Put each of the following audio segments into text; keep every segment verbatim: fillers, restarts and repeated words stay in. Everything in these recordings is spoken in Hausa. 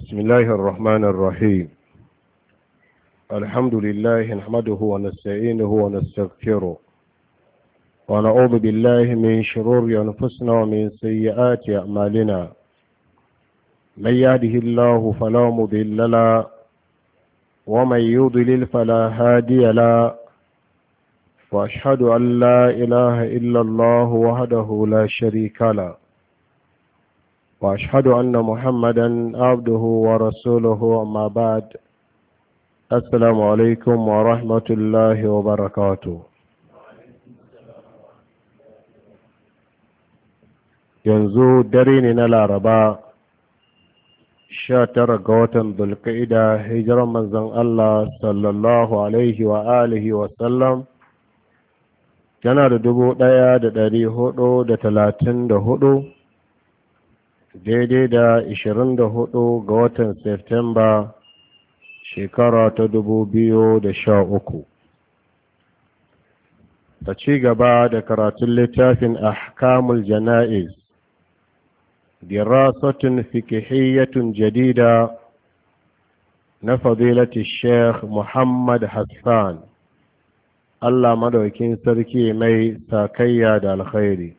بسم الله الرحمن الرحيم. الحمد لله نحمده ونستعينه ونستغفره ونعوذ بالله من شرور أنفسنا ومن سيئات أعمالنا. من يهده الله فلا مضل له ومن يضلل فلا هادي له، وأشهد أن لا إله إلا الله وحده لا شريك له، وأشهد أن محمدا عبده ورسوله. أما بعد، السلام عليكم ورحمة الله وبركاته. yanzu dare ne na laraba sha tara ga watan dulka'ida hijiran manzon Allah sallallahu alaihi wa alihi wa sallam tana da dubu ɗaya da ɗari hudu da talatin da hudu, daidai da ishirin da hudu ga watan Septemba shekara ta dubu biyu da sha uku. Ta ci gaba da karatun littafin ahkamul jana'iz, dirasatun fikihiyyatun jadida na fadilati Sheikh Muhammad Hassan, Allah madaukin sarki mai sakayya da alkhairi.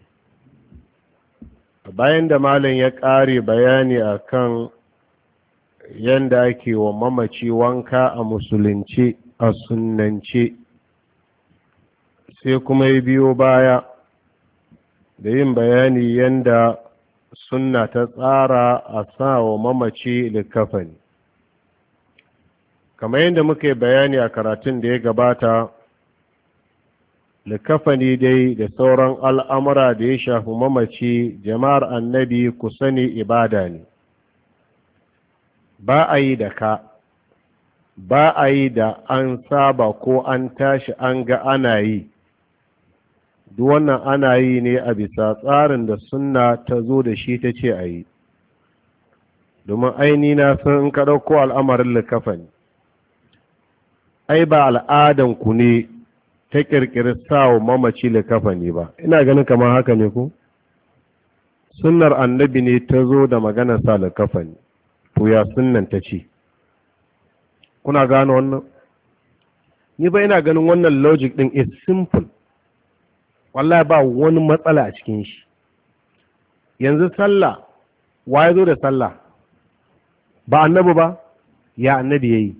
Bayan da malam ya ƙare bayani akan yanda ake wa mamaci wanka a musulunci a sunnance, sai kuma ya biyo baya da yin bayani yanda sunna ta tsara a sa wa mamaci likafani. Kamar yadda muka yi bayani a karatun da ya gabata, likafani dai da sauran al'amura da ya shafi mamaci, jama'ar annabi ku sani ibada ne. Ba a yi da ka, ba a yi da an saba ko an tashi an ga ana yi. Duk wannan ana yi ne a bisa tsarin da sunna ta zo da shi ta ce a yi. Domin aini na san in ka ɗauko al'amarin likafani, ai ba al'adanku ne ta ƙirƙiri sawo mamaci likafani ba. Ina ganin kamar haka ne ku? Sunnar annabi ne ta zo da maganar sa likafani, to ya sunnan ta ce. Kuna gano wannan? Ni ba ina ganin wannan logic ɗin is simple. Wallahi ba wani matsala a cikin shi. Yanzu sallah, wa ya zo da sallah? Ba annabi ba? Ya annabi ya yi.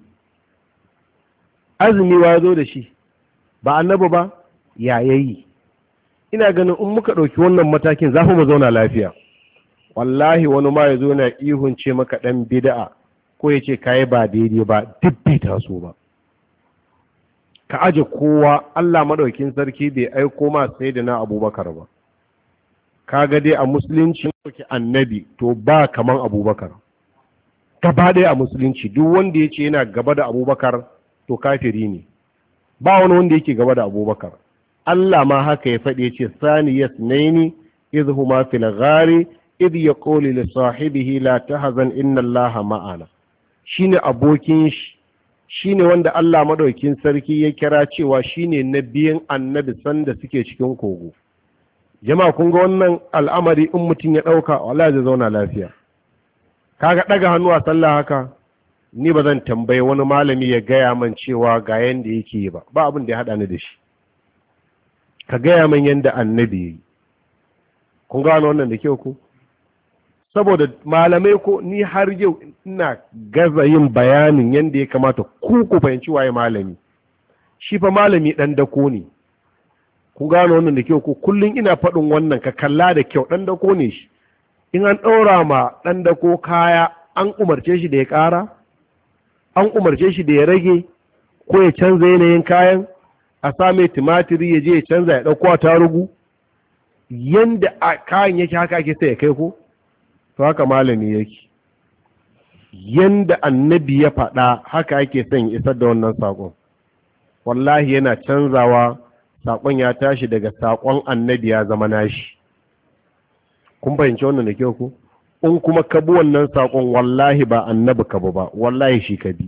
Azumi wa ya zo da shi? Ba annabi ba? Ya yayi. Ina ganin in muka ɗauki wannan matakin za mu zauna lafiya. Wallahi wani ma ya zo na ihun ce maka ɗan bid'a ko ya ce kayi ba daidai ba, duk bai taso ba. Ka aje kowa, Allah maɗaukin sarki bai aiko ma sai da na Abubakar ba. Ka ga dai a musulunci ɗauki annabi to ba kaman Abubakar. Gaba ɗaya a musulunci duk wanda ya ce yana gaba da Abubakar to kafiri ne. Ba wani wanda yake gaba da Abubakar. Allah ma haka ya faɗi ya ce sani yasnaini idh huma fil ghari idh yaqulu li sahibihi la tahzan inna Allaha ma'ana. Shine abokin shi, shine wanda Allah madaukin sarki ya kira cewa shine nabiyin annabi sanda suke cikin kogo. Jama'a kun ga wannan al'amari in mutum ya dauka wallahi zai zauna lafiya. Kaga daga hannu a sallah haka, ni ba zan tambaye wani malami ya gaya man cewa ga yanda yake yi ba, ba abin da ya haɗa ni da shi. Ka gaya man yanda annabi yi. Kun gano wannan da kyau ku? Saboda malamai ko ni har yau ina gaza yin bayanin yanda ya kamata ku ku fahimci waye malami. Shi fa malami ɗan dako ne. Kun gano wannan da kyau ku? Kullum ina faɗin wannan ka kalla da kyau, ɗan dako ne shi. In an ɗaura ma ɗan dako kaya an umarce shi da ya ƙara? An umarce shi da ya rage ko ya canza yanayin kayan, a same tumatiri ya je ya canza ya ɗauko a tarugu? Yanda a kayan yake haka ake sai ya kai ko? To haka malami yake. Yanda annabi ya faɗa haka ake son ya isar da wannan saƙon. Wallahi yana canzawa, saƙon ya tashi daga saƙon annabi ya zama nashi. Kun fahimci wannan da kyau ko? In kuma ka bi wannan saƙon wallahi ba annabi ka bi ba, wallahi shi ka bi.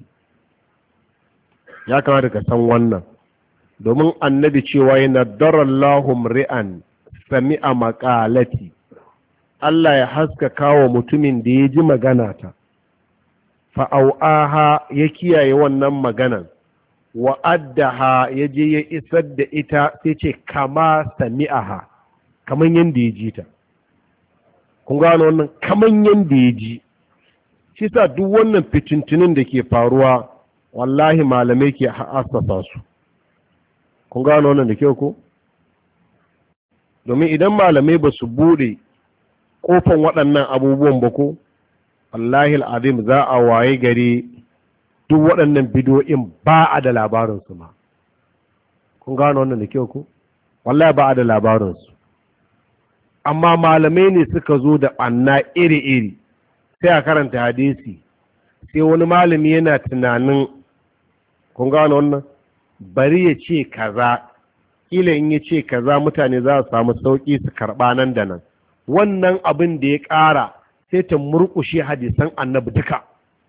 Ya kamata ka san wannan, domin annabi cewa yana darallahu mri'an sami'a maqalati, Allah ya haskaka wa mutumin da ya ji magana ta fa'au'aha ya kiyaye wannan maganan wa'addaha ya je ya isar da ita sai ce kama sami'aha kaman yanda ya ji ta. Kun gano wannan kaman yanda ya ji. Shi sa duk wannan fitintinin da ke faruwa wallahi malamai ke assasa su. Kun gano wannan da kyau ko? Domin idan malamai ba su bude kofan waɗannan abubuwan ba ko, wallahi al'adim za a waye gari duk waɗannan bidiyoyin ba a da labarinsu ma. Kun gano wannan da kyau ko? Wallahi ba a da labarinsu. Amma malamai ne suka zo da ɓanna iri-iri, sai a karanta hadisi, sai wani malami yana tunanin, kun gano wannan, bari ya ce kaza, ila in ya ce kaza mutane za su samu sauƙi su karɓa nan da nan. Wannan abin da ya ƙara sai ta murƙushe hadisan annabi duka.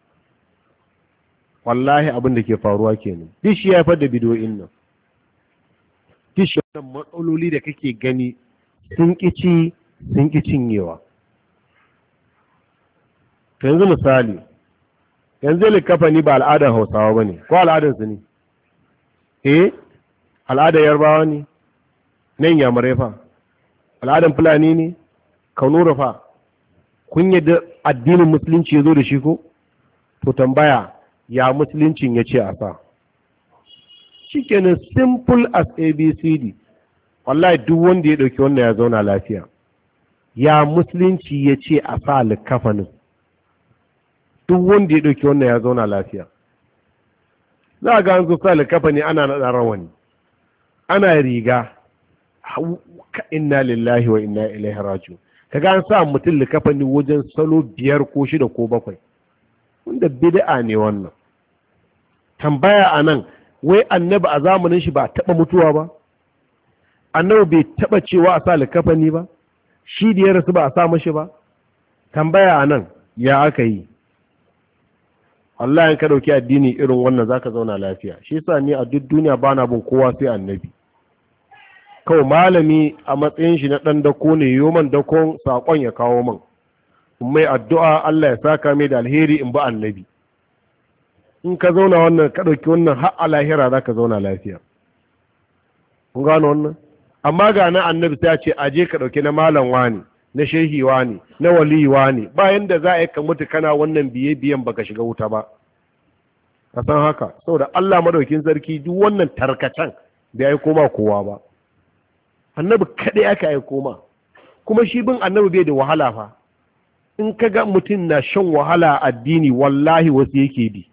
Wallahi abin da ke faruwa kenan. Duk shi ya haifar da bidiyoyin nan. Duk shi wannan matsaloli da kake gani sun ƙici sun ƙi cinyewa. To yanzu misali, yanzu likafani ba al'adar Hausawa ba ne, ko al'adarsu ne? Eh, al'adar Yarbawa ne, nan Yamurai fa, al'adar Fulani ne, Kanura fa, kun yadda addinin Musulunci ya zo da shi ko? To tambaya, ya Musuluncin ya ce a sa? Shi kenan simple as A B C D, wallahi duk wanda ya ɗauki wannan ya zauna lafiya. Ya Musulunci ya ce a sa likafanin. Duk wanda ya ɗauki wannan ya zauna lafiya. Za a ga an zo sa likafani ana naɗa rawani, ana riga, ka inna lillahi wa inna ilaihi raji'un. Kaga an sa mutum likafani wajen salo biyar ko shida ko bakwai, wanda bid'a ne wannan. Tambaya a nan, wai annabi a zamanin shi ba taɓa mutuwa ba? Annabi bai taɓa cewa a sa likafani ba? Shi da ya rasu ba a sa mashi ba? Tambaya a nan, ya aka yi? Allah in ka ɗauki addini irin wannan zaka zauna lafiya. Shi yasa ni a duk duniya ba na bin kowa sai annabi. Kawai malami a matsayin shi na ɗan dako ne yoman dakon saƙon ya kawo man. In mai addu'a Allah ya saka mai da alheri in bi annabi. In ka zauna wannan ka ɗauki wannan har a lahira za ka zauna lafiya. Kun gano wannan? Amma ga na annabi sai a ce aje ka ɗauki na malam wani, na shehi wani, na wali wani, bayan da za a yi ka mutu kana wannan biye biyan baka shiga wuta ba. Ka san haka, saboda Allah madaukin sarki duk wannan tarkacen bai aiko ma kowa ba. Annabi kaɗai aka aiko ma, kuma shi bin annabi bai da wahala fa. In ka ga mutum na shan wahala a addini wallahi wasu yake bi.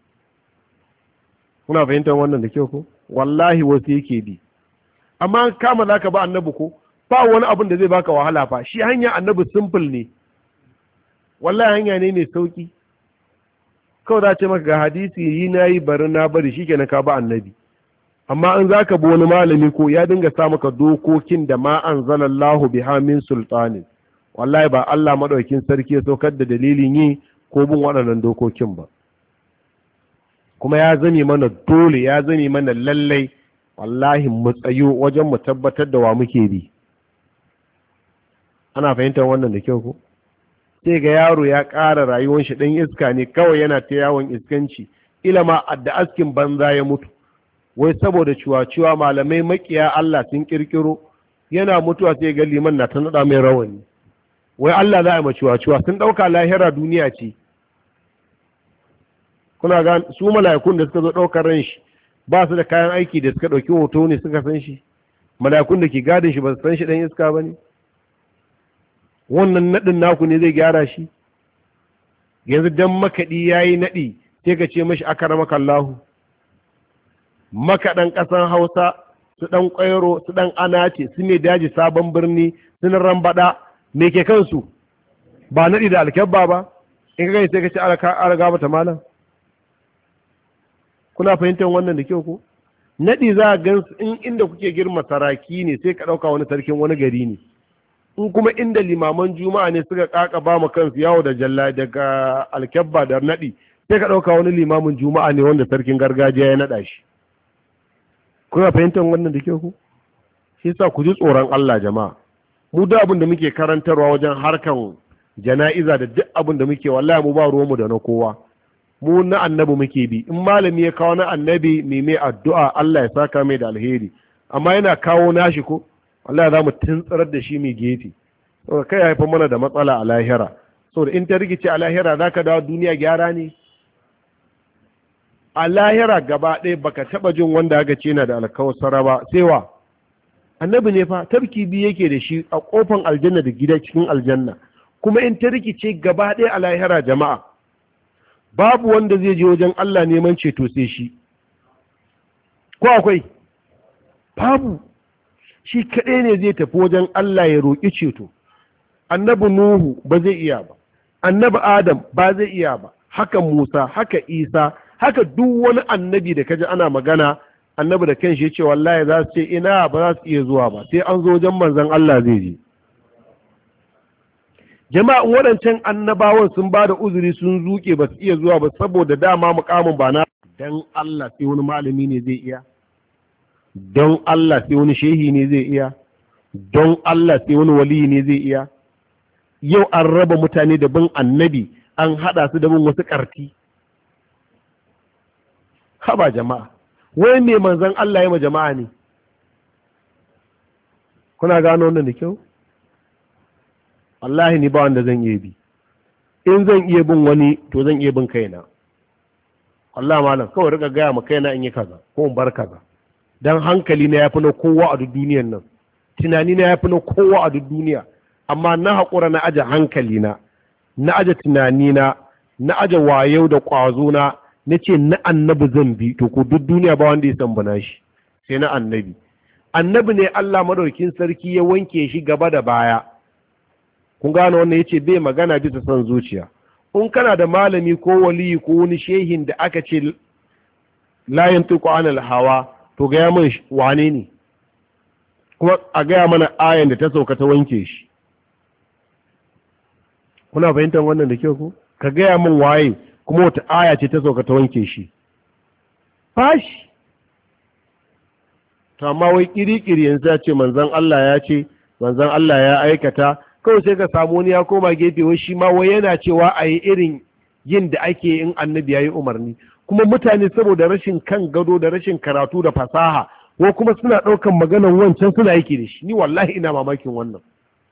Kuna fahimtar wannan da kyau ko? Wallahi wasu yake bi. Amma kama za ka ba annabi ko? Ba wani abin da zai baka wahala fa. Shi hanya annabi simple ne. Wallahi hanya ne mai sauki. Kawai za ce maka ga hadisi yi na yi bari na bari shi kenan ka ba annabi. Amma in za ka bi wani malami ko ya dinga sa maka dokokin da ma an zalallahu biha min sultanin. Wallahi ba Allah maɗaukin sarki ya saukar da dalilin yi ko bin waɗannan dokokin ba. Kuma ya zame mana dole, ya zame mana lallai, wallahi mu tsayo wajen mu tabbatar da wa muke bi. Ana fahimtar wannan da kyau ko? Sai ga yaro ya ƙara rayuwar shi ɗan iska ne kawai yana ta yawon iskanci, ilama adda askin banza ya mutu. Wai saboda ciwa-ciwa malamai makiya Allah sun kirkiro, yana mutuwa sai ga liman na ta naɗa mai rawani. Wai Allah za a yi ciwa-ciwa, sun ɗauka lahira duniya ce. Kuna ga su mala'ikun da suka zo ɗaukar ran shi ba su da kayan aiki da suka ɗauki hoto ne suka san shi. Mala'ikun da ke gadin shi ba su san shi ɗan iska ba ne. Wannan naɗin naku ne zai gyara shi. Yanzu dan makaɗi ya yi naɗi sai ka ce mashi akaramaka Allahu. Makaɗan ƙasan Hausa su ɗan ƙwairo su ɗan anace su ne daji sabon birni su na rambaɗa me ke kansu ba naɗi da alkyabba ba in ka gani sai ka ce araga mata malam. Kuna fahimtar wannan da kyau ko? Naɗi za a gan in inda kuke girma saraki ne sai ka ɗauka wani sarkin wani gari ne. In kuma inda limaman juma'a ne suka ƙaƙa ba mu kansu yawo da jalla daga alkyabba da naɗi sai ka ɗauka wani limamin juma'a ne wanda sarkin gargajiya ya naɗa shi. Kuna fahimtar wannan da kyau ko? Shi sa ku ji tsoron Allah jama'a. Mu da abin da muke karantarwa wajen harkan jana'iza da duk abin da muke wallahi mu ba ruwanmu da na kowa. mu na annabi muke bi, in malami ya kawo na annabi mai mai addu'a Allah ya saka mai da alheri, amma yana kawo nashi ko Allah za mu tuntsarar da shi mai gefe, saboda kai haifar mana da matsala a lahira, saboda in ta rikice a lahira za ka dawo duniya gyara ne. A lahira gaba ɗaya baka taɓa jin wanda aka ce na da alkawasara ba sai wa annabi ne fa, tabki biyu yake da shi a ƙofan aljanna da gida cikin aljanna, kuma in ta rikice gaba ɗaya a lahira jama'a babu wanda zai je wajen Allah neman ceto sai shi, ko akwai? Babu, shi kaɗai ne zai tafi wajen Allah ya roƙi ceto. Annabi Nuhu ba zai iya ba, annabi Adam ba zai iya ba, haka Musa, haka Isa, haka duk wani annabi da kaji ana magana, annabi da kanshi ya ce wallahi za su ce ina ba za su iya zuwa ba, sai an zo wajen manzon Allah zai je. Jama'in waɗancan annabawan sun ba da uzuri sun zuke ba su iya zuwa ba saboda dama mukamin ba na dan Allah sai wani malami ne zai iya, don Allah sai wani shehi ne zai iya, don Allah sai wani wali ne zai iya. Yau an raba mutane da bin annabi an haɗa su da bin wasu ƙarti. Haba jama'a, wai me manzon Allah ya ma jama'a ne? Kuna gano wannan da kyau? Wallahi ni ba wanda zan iya bi. In zan iya bin wani to zan iya bin kaina. Allah malam kawai rika gaya ma kaina in yi kaza ko in bar kaza. Dan hankali na yafi na kowa a duk duniyar nan. Tunani na yafi na kowa a duk duniya. Amma na haƙura na aje hankali na, na aje tunani na, na aje wayau da ƙwazo na, na ce na annabi zan bi, to ko duk duniya ba wanda ya san bana shi sai na annabi. Annabi ne Allah madaukin sarki ya wanke shi gaba da baya. Kun gano wannan, yace bai magana bisa son zuciya. In kana da malami ko waliyi ko wani shehin da aka ce la yantiqu anil hawa, to ga mun wane ne? Kuma a gaya mana ayan da ta sauka ta wanke shi. Kuna fahimtar wannan da kyau ko? Ka gaya min waye kuma wata aya ce ta sauka ta wanke shi. Fashi. To amma wai kiri-kiri yanzu ya ce manzon Allah ya ce, manzon Allah ya aikata, kawai sai ka samu wani ya koma gefe wai shi ma wai yana cewa a yi irin yin da ake in annabi ya yi umarni. Kuma mutane saboda rashin kan gado da rashin karatu da fasaha, ko kuma suna ɗaukan maganan wancan suna yake da shi. Ni wallahi ina mamakin wannan.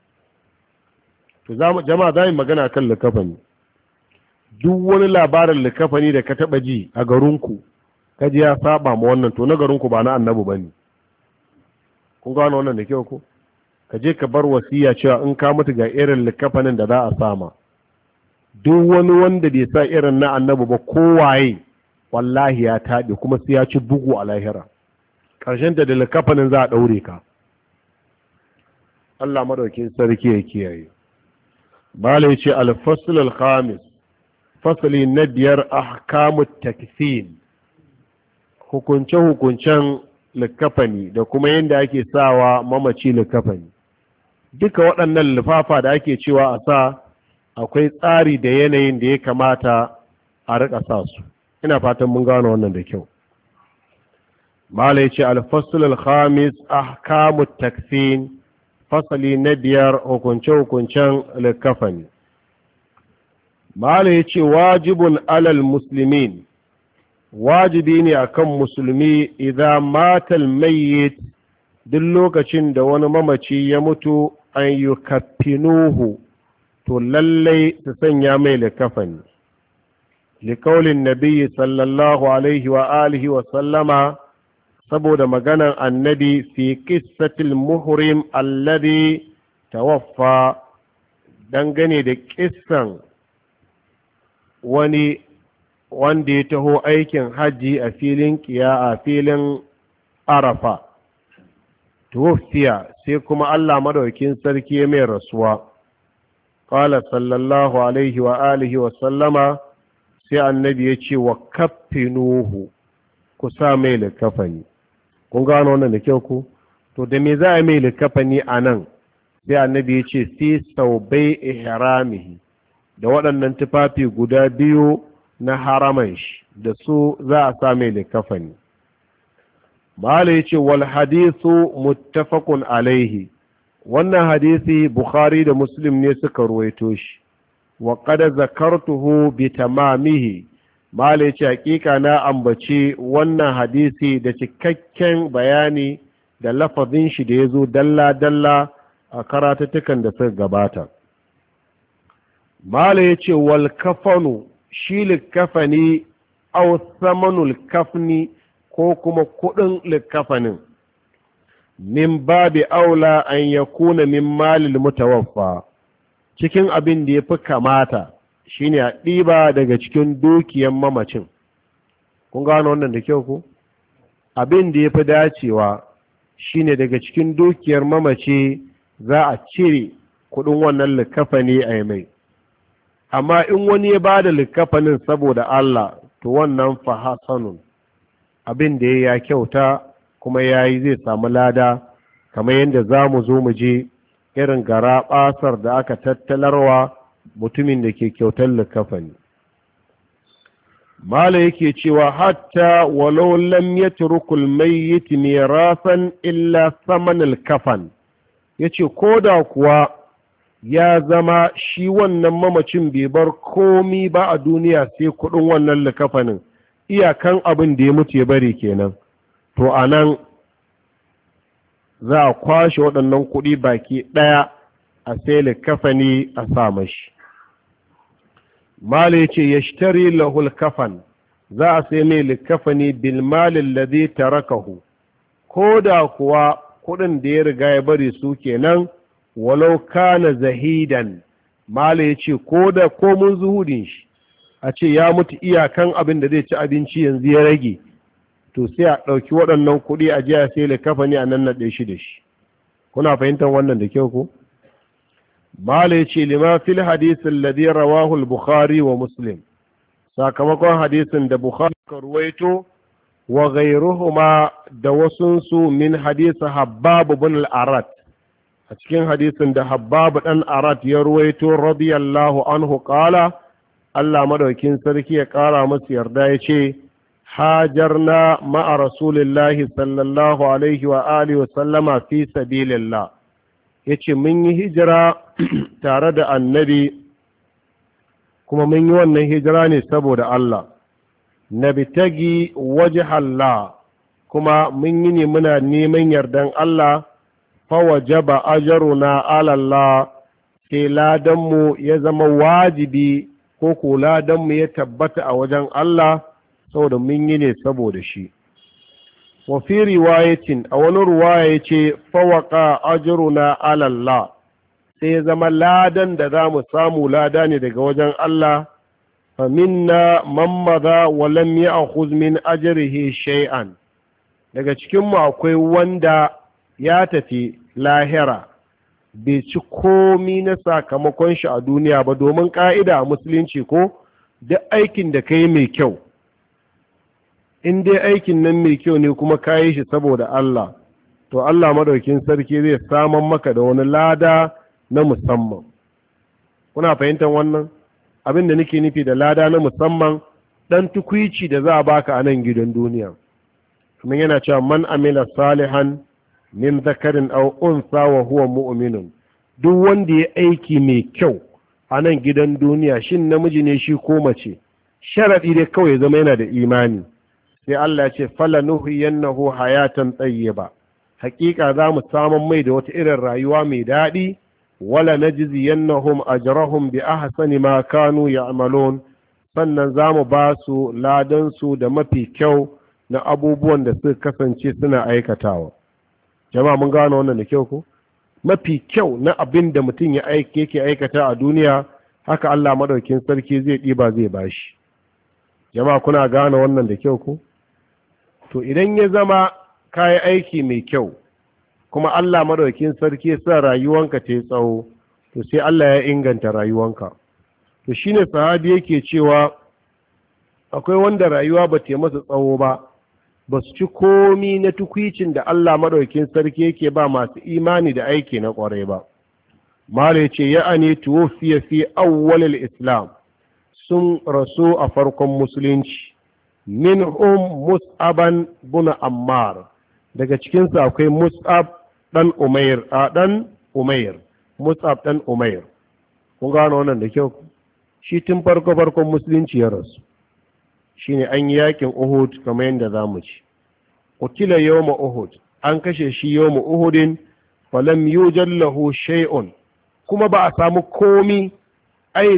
To jama'a za mu magana kan likafani. Duk wani labarin likafani da ka taɓa ji a garinku, ka ji ya saba ma wannan, to na garinku ba na annabi ba ne. Kun gano wannan da kyau ko? Ka je ka bar wasiya cewa in ka mutu ga irin likafanin da za a sama. Duk wani wanda bai sa irin na annabi ba kowaye, wallahi ya taɗe kuma sai ya ci bugu a lahira. Ƙarshen da likafanin za a ɗaure ka. Allah madaukin sarki ya kiyaye. Bala ce al-fasl al-khamis, fasali na biyar ahkamut takfin, hukunce-hukuncen likafani da kuma yadda ake sawa mamaci likafani. Duka waɗannan lifafa da ake cewa a sa akwai tsari da yanayin da ya kamata a riƙa sa su. Ina fatan mun gano wannan da kyau. Bala ya ce al-fasl al-khamis ahkamut takfin, fasali na biyar hukunce-hukuncen likafani. Mala ya ce wajibun alal muslimin, wajibi ne akan musulmi idan matal mayyit, duk lokacin da wani mamaci ya mutu, an yi kafinuhu, to lallai su sanya mai likafani. Likaulin nabiyyi sallallahu alaihi wa alihi wa sallama, saboda maganan annabi fi qissatil muhrim alladhi tawaffa, dangane da kissan wani wanda ya taho aikin hajji a filin kiya a filin arafa, tuwaffiya sai kuma Allah madaukin sarki mai rasuwa. Qala sallallahu alaihi wa alihi wa sallama, sai annabi ya ce wa kaffinuhu, ku sa mai likafani. Kun gano wannan da kyau ku? To da me za a mai likafani a nan? Sai annabi ya ce fi saubai ihramihi, da waɗannan tufafi guda biyu na haraman shi, da su za a sa mai likafani. Mala ya ce wal hadisu muttafaqun alaihi, wannan hadisi Bukhari da Muslim ne suka ruwaito shi. Wa qad zakartuhu bi tamamihi, mala yace hakika na ambaci wannan hadisi da cikakken bayani da lafazin shi da yazo dalla dalla a karatuttukan da suka gabata. mala yace wal kafanu shi likafani aw samanul kafni ko kuma kudin likafanin min babi aula an yakuna min malil mutawaffa, cikin abin da yafi kamata shine a ɗiba daga cikin dukiyar mamacin. Kun gano wannan da kyau ku? Abin da yafi dacewa shine daga cikin dukiyar mamaci za a cire kudin wannan likafani a mai. Amma in wani ya bada likafanin saboda Allah, to wannan fa hasanun, abin da ya kyauta kuma yayi zai samu lada, kamar yadda za mu zo mu je irin gara basar da aka tattalarwa mutumin da ke kyautar likafani. Mala yake cewa hatta walau lam yatrukul mayyit mirasan illa samanul kafan, yace koda kuwa ya zama shi wannan mamacin bai bar komi ba a duniya sai kudin wannan likafanin, iyakan abin da ya mutu ya bari kenan, to anan za a kwashe waɗannan kuɗi baki ɗaya a sai likafani a sa mashi. Mala yace yashtari lahul kafan, za a sai mai likafani bil malin ladhi tarakahu, koda kuwa kuɗin da ya riga ya bari su kenan, walau kana zahidan. Mala yace koda ko mun zuhudin shi, a ce ya mutu iyakan abin da zai ci abinci yanzu ya rage, to sai a ɗauki waɗannan kuɗi a jiya sai likafani a nan naɗe shi da shi. Kuna fahimtar wannan da kyau ko? Mala yace lima fil hadisin ladhi rawahu al-Bukhari wa Muslim, sakamakon hadisin da Bukhari ka ruwaito wa ghayruhuma da wasunsu min hadisi Habbab ibn al-Arat, a cikin hadisin da Habbab dan Arat ya ruwaito radiyallahu anhu qala, Allah madaukin sarki ya kara masa yarda yace hajarna ma'a rasulillahi sallallahu alaihi wa alihi wa sallama fi sabilillah, yace mun yi hijira tare da annabi kuma mun yi wannan hijira ne saboda Allah, nabtagi wajhallah, kuma mun yi ne muna neman yardan Allah, fa wajaba ajruna ala Allah, sai ladanmu ya zama wajibi ko ko ladanmu ya tabbata a wajen Allah saboda mun yi ne saboda shi. Wa fi riwayatin, a wani ruwaya yace fa waqa ajruna ala Allah, sai ya zama ladan da za mu samu lada ne daga wajen Allah. Fa minna man madha wa lam ya'khudh min ajrihi shay'an, daga cikin mu akwai wanda ya tafi lahira bai ci komi na sakamakon shi a duniya ba, domin ka'ida a musulunci ko duk aikin da kai mai kyau, in dai aikin nan mai kyau ne kuma kayi shi saboda Allah, to Allah madaukin sarki zai saman maka da wani lada na musamman. Kuna fahimtar wannan? Abin da nake nufi da lada na musamman, dan tukwici da za a baka a nan gidan duniya. Kuma yana cewa man amila salihan min zakarin aw unsa wa huwa mu'minun, duk wanda ya aiki mai kyau a nan gidan duniya, shin namiji ne shi ko mace, sharadi dai kawai zama yana da imani, sai Allah ya ce fala nuhiyannahu hayatan tayyiba, hakika za mu samun mai da wata irin rayuwa mai daɗi, wala najziyannahum ajrahum bi ahsani ma kanu ya'malun, sannan za mu ba su ladan su da mafi kyau na abubuwan da suka kasance suna aikatawa. Jama'a mun gano wannan da kyau ko? Mafi kyau na abin da mutum ya aike yake aikata a duniya, haka Allah madaukin sarki zai ɗiba zai bashi. Jama'a kuna gano wannan da kyau ko? To idan ya zama kayi aiki mai kyau kuma Allah madaukakin sarki sa rayuwanka ta yi tsawo, to sai Allah ya inganta rayuwanka. To shine sahabi yake cewa akwai wanda rayuwa ba ta masa tsawo ba, ba su ci komi na tukwicin da Allah madaukakin sarki yake ba masu imani da aiki na kwarai ba. Mala yace ya'ani tuwfiya fi awwalil islam, sun rasu a farkon musulunci. Minhum Mus'aban bin Ammar, daga cikinsu akwai Mus'ab dan Umair, a dan Umair, Mus'ab dan Umair. Kun gano wannan da kyau? Shi tun farko farkon musulunci ya rasu. shine an yi yakin Uhud kamar yadda zamu ci. Qutila yawma Uhud, an kashe shi yawma Uhudin falam yujal lahu shay'un, kuma ba a samu komi ai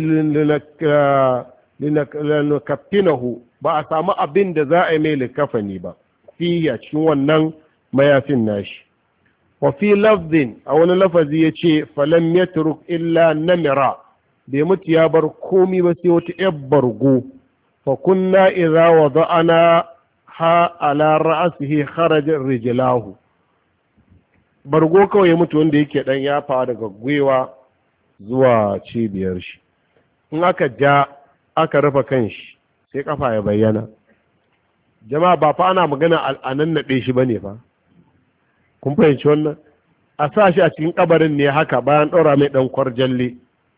linakaffinahu, ba a samu abin da za a yi mai likafani ba fihi a cikin wannan mayafin nashi. wa fi lafzin, a wani lafazi ya ce falam yatruk illa namira, bai mutu ya bar komi ba sai wata yar bargo. fa kunna idza wada'ana ha ala ra'sihi kharaja rijlahu, bargo kawai ya mutu wanda yake dan yafa daga gwiwa zuwa cibiyar shi. in aka ja aka rufe kanshi sai kafa ya bayyana. jama'a ba fa ana magana al'anan naɗe shi bane fa, kun fahimci wannan? a sa shi a cikin kabarin ne haka bayan ɗaura mai ɗan kwarjalle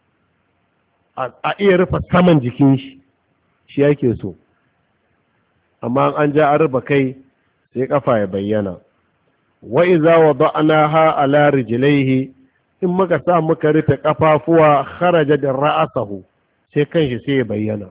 a iya rufe saman jikin shi, shi yake so. amma an ja an rufe kai sai kafa ya bayyana. wa iza wada'naha ala rijlaihi, in muka sa muka rufe kafafuwa kharaja da ra'asahu, sai kanshi sai ya bayyana.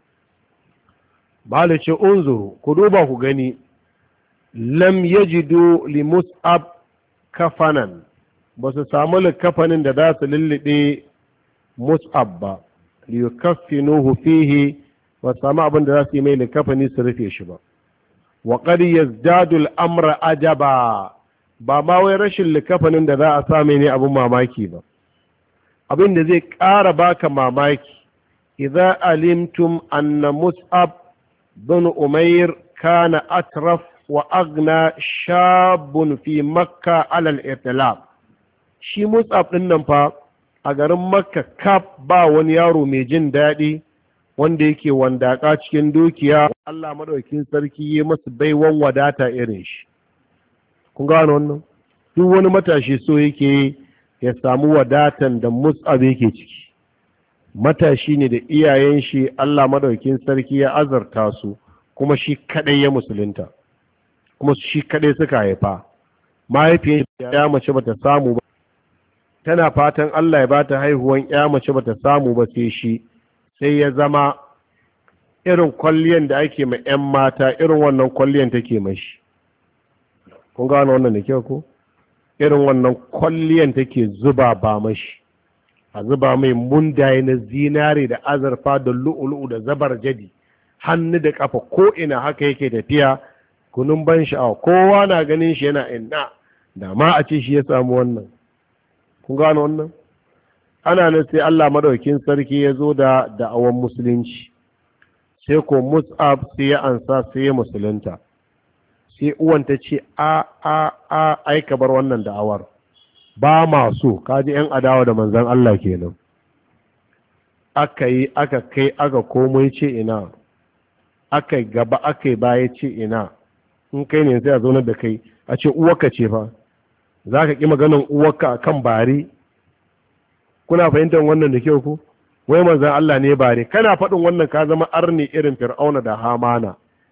bala ce unzuru, ku duba ku gani, lam yajidu li mus'ab kafanan, ba su samu likafanin da za su lullube mus'ab ba, li yukaffinuhu fihi, ba su samu abin da za su yi mai likafani su rufe shi ba. wa qad yazdadu al-amra ajaba, ba ma wai rashin likafanin da za a same ne abin mamaki ba, abin da zai ƙara baka mamaki, idza alimtum anna mus'ab bin umair kana atraf wa agna shabun fi makka alal itlaq. shi mus'ab din nan fa a garin makka kaf ba wani yaro mai jin daɗi wanda yake wandaka cikin dukiya, Allah madaukakin sarki ya masa baiwan wadata irin shi. kun gano wannan? duk wani matashi so yake ya samu wadatan da mus'ab yake ciki. matashi ne da iyayen shi Allah madaukakin sarki ya azarta su, kuma shi kadai ya musulunta, kuma shi kadai suka haifa. mahaifiyar ya mace bata samu ba, tana fatan Allah ya bata haihuwan ya mace bata samu ba, sai shi sai ya zama irin kwalliyan da ake ma 'yan mata, irin wannan kwalliyan take mashi. kun gano wannan da kyau ko? irin wannan kwalliyan take zuba ba mashi, a zuba mai mundaye na zinare da azurfa da lu'ulu'u da zabar jadi, hannu da kafa ko ina haka yake tafiya, kunun ban sha'awa, kowa na ganin shi yana inna da ma a ce shi ya samu wannan. kun gano wannan? ana nan sai Allah madaukakin sarki ya zo da da'awan musulunci, sai ko Mus'ab sai ya ansa sai ya musulunta. sai uwan ta ce a a a ai ka bar wannan da'awar, ba ma so. kaji yan adawa da manzon Allah kenan. aka yi aka kai aka komai ce ina, aka gaba aka baya ce ina. in kai ne sai a zo da kai a ce uwarka ce fa, za ka ƙi maganin uwarka a kan bare? kuna fahimtar wannan da kyau ku? wai manzan Allah ne bare, kana faɗin wannan ka zama arni irin fir'auna da hamana.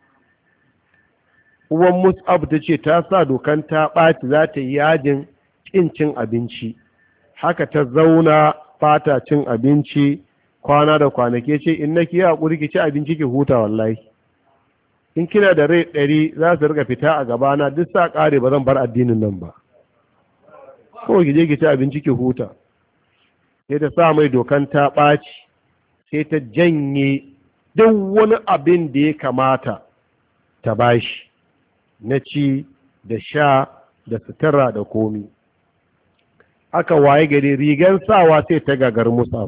uwan Mus'ab ta ce ta sa dokan ta ɓaci za ta yi yajin ƙin cin abinci, haka ta zauna fata cin abinci kwana da kwanake. ce in nake haƙuri ki ci abinci ki huta, wallahi in kina da rai ɗari za su rika fita a gabana duk sa ƙare, ba zan bar addinin nan ba, kawai ki je ki ci abinci ki huta. sai ta sa mai dokan ta ɓaci, sai ta janye duk wani abin da ya kamata ta bashi na ci da sha da sutura da komi. aka waye gari rigan sawa sai ta gagar Mus'ab,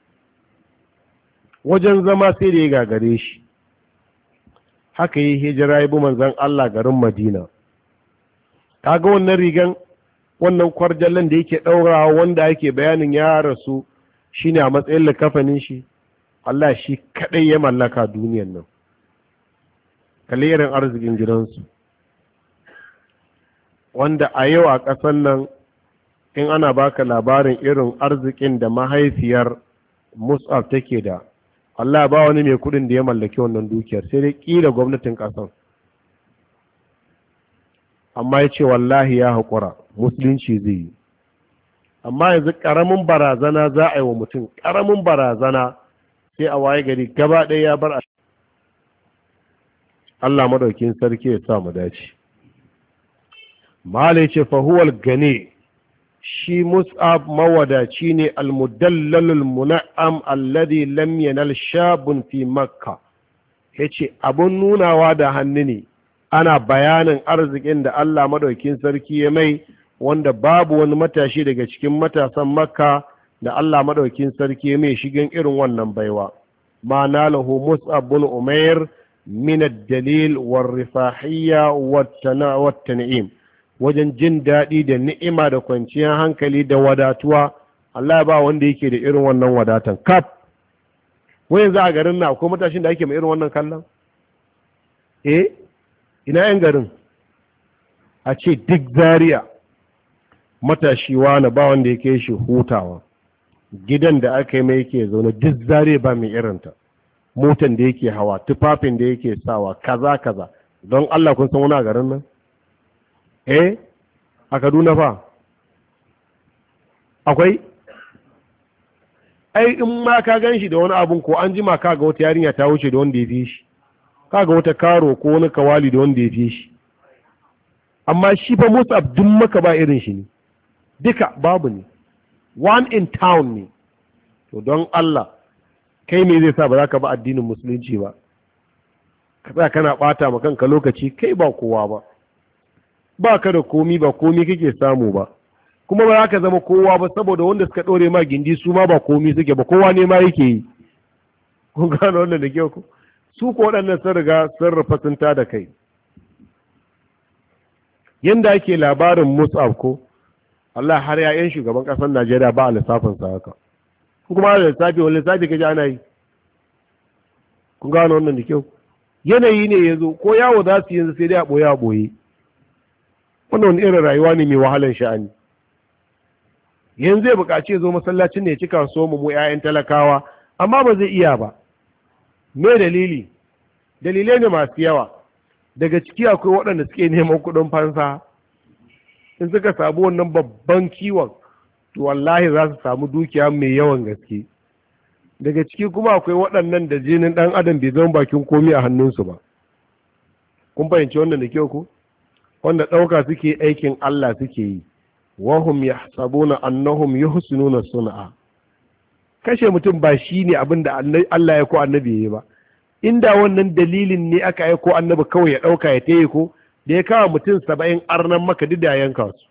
wajen zama sai da ya gagare shi. haka yi hijira ya bi manzon Allah garin Madina. kaga wannan rigan, wannan kwarjallan da yake ɗaurawa wanda yake bayanin ya rasu shine a matsayin likafanin shi, Allah shi kadai ya mallaka duniyan nan. kalli irin arzikin gidansu, wanda a yau a ƙasan nan in ana baka labarin irin arzikin da mahaifiyar Mus'ab take da, Allah ba wani mai kudin da ya mallaki wannan dukiyar, sai dai kila gwamnatin ƙasan. amma ya ce wallahi ya haƙura, musulunci zai yi. amma yanzu ƙaramin barazana za a yi wa mutum, ƙaramin barazana sai a waye gari gaba ɗaya ya bar. Allah madaukin sarki ya sa mu dace. Malai ce fahuwal gane shi Mus'ab mawadaci ne almudallalul muna'am alladhi lam yanal shabun fi makka, yace abun nunawa da hannu ne ana bayanin arzikin da Allah madaukin sarki ya mai wanda babu wani matashi daga cikin matasan makka da Allah madaukin sarki ya mai shigen irin wannan baiwa. ma nalahu Mus'ab bin Umair min ad-dalil war-rifahiyya wat-tan'im, wajen jin daɗi da ni'ima da kwanciyar hankali da wadatuwa. Allah ba wanda yake da irin wannan wadatan kaf. Wai yanzu a garin na akwai matashin da ake mai irin wannan kallon? Eh, ina yan garin? A ce duk Zaria matashi wani ba wanda yake shi hutawa. Gidan da aka yi mai yake zaune duk Zaria ba mai irinta. Motan da yake hawa, tufafin da yake sawa, kaza kaza. Don Allah kun san wani a garin nan? Eh, a Kaduna fa akwai? Ai in ma ka gan shi da wani abun ko an jima ka ga wata yarinya ta wuce da wanda ya fi shi, ka ga wata karo ko wani kawali da wanda ya fi shi. Amma shi fa Mus'ab duk maka ba irin shi ne, duka babu ne, one in town ne. To don Allah kai me zai sa ba za ka ba addinin musulunci ba? Ka tsaya kana ɓata ma kanka lokaci, kai ba kowa ba. Ba ka da komi, ba komi kake samu ba, kuma ba za ka zama kowa ba, saboda wanda suka ɗore ma gindi su ma ba komi suke ba, kowa ne ma yake yi. Kun gano wannan da kyau ku? Su ko waɗannan sun riga sun rufa sun da kai. Yanda ake labarin Mus'ab ko Allah har ya'yan shugaban ƙasar Najeriya ba a lissafin sa haka. Kuma da lissafi wani lissafi kaji ana yi. Kun gano wannan da kyau? Yanayi ne ya zo, ko yawo za su yanzu sai dai a ɓoye a ɓoye. Wannan wani irin rayuwa ne mai wahalar sha'ani. Yanzu zai buƙaci ya zo masallacin ne ya cika so mu mu 'ya'yan talakawa, amma ba zai iya ba. Me dalili? Dalilai ne masu yawa. Daga ciki akwai waɗanda suke neman kuɗin fansa. In suka samu wannan babban kiwon, to wallahi za su samu dukiya mai yawan gaske. Daga ciki kuma akwai waɗannan da jinin ɗan adam bai zama bakin komi a hannunsu ba. Kun fahimci wannan da kyau ko? Wanda ɗauka suke aikin Allah suke yi, wahum yahsabuna annahum yuhsinuna sun'a. Kashe mutum ba shi ne abin da Allah ya ko annabi yayi ba. Inda wannan dalilin ne aka aiko annabi kawai ya ɗauka ya tayi ko, da ya kawo mutum saba'in arnan maka duk da yanka su.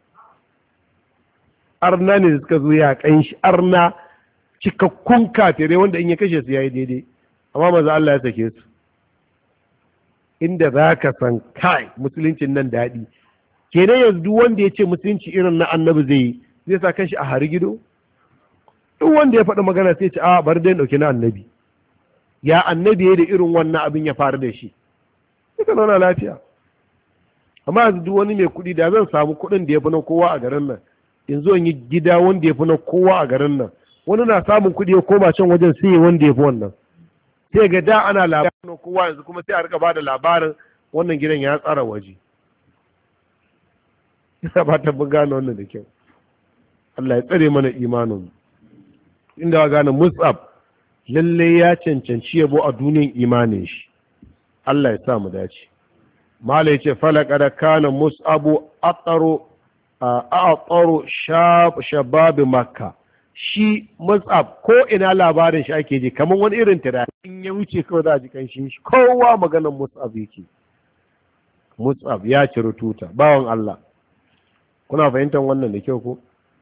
Arna ne da suka zo ya kan shi, arna cikakkun kafirai wanda in ya kashe su yayi daidai, amma maza Allah ya sake su. Inda za ka san kai musuluncin nan daɗi, kenan yanzu duk wanda ya ce musulunci irin na annabi zai yi, zai sa kanshi a hari gido? Duk wanda ya faɗi magana sai ce a bari dai ɗauki na annabi, ya annabi ya da irin wannan abin ya faru da shi, suka zauna lafiya. Amma yanzu duk wani mai kuɗi da zan samu kuɗin da ya fi na kowa a garin nan, in zo in yi gida wanda ya fi na kowa a garin nan, wani na samun kuɗi ya koma can wajen sai wanda ya fi wannan. Sai ga da ana labarin kowa yanzu kuma sai a rika bada labarin wannan gidan ya tsara waje. Ina ba ta gane wannan da kyau. Allah ya tsare mana imanin. Inda wa gane Mus'ab lalle ya cancanci yabo a duniyan imanin shi. Allah ya sa mu dace. Malai ce falaka da kana Mus'abu aqaru aqaru shabab Makka. Shi Mus'ab ko ina labarin shi ake ji kamar wani irin tirare in ya wuce kawai za a ji kanshin shi, kowa maganar Mus'ab yake. Mus'ab ya ciri tuta bawan Allah. Kuna fahimtar wannan da kyau ko?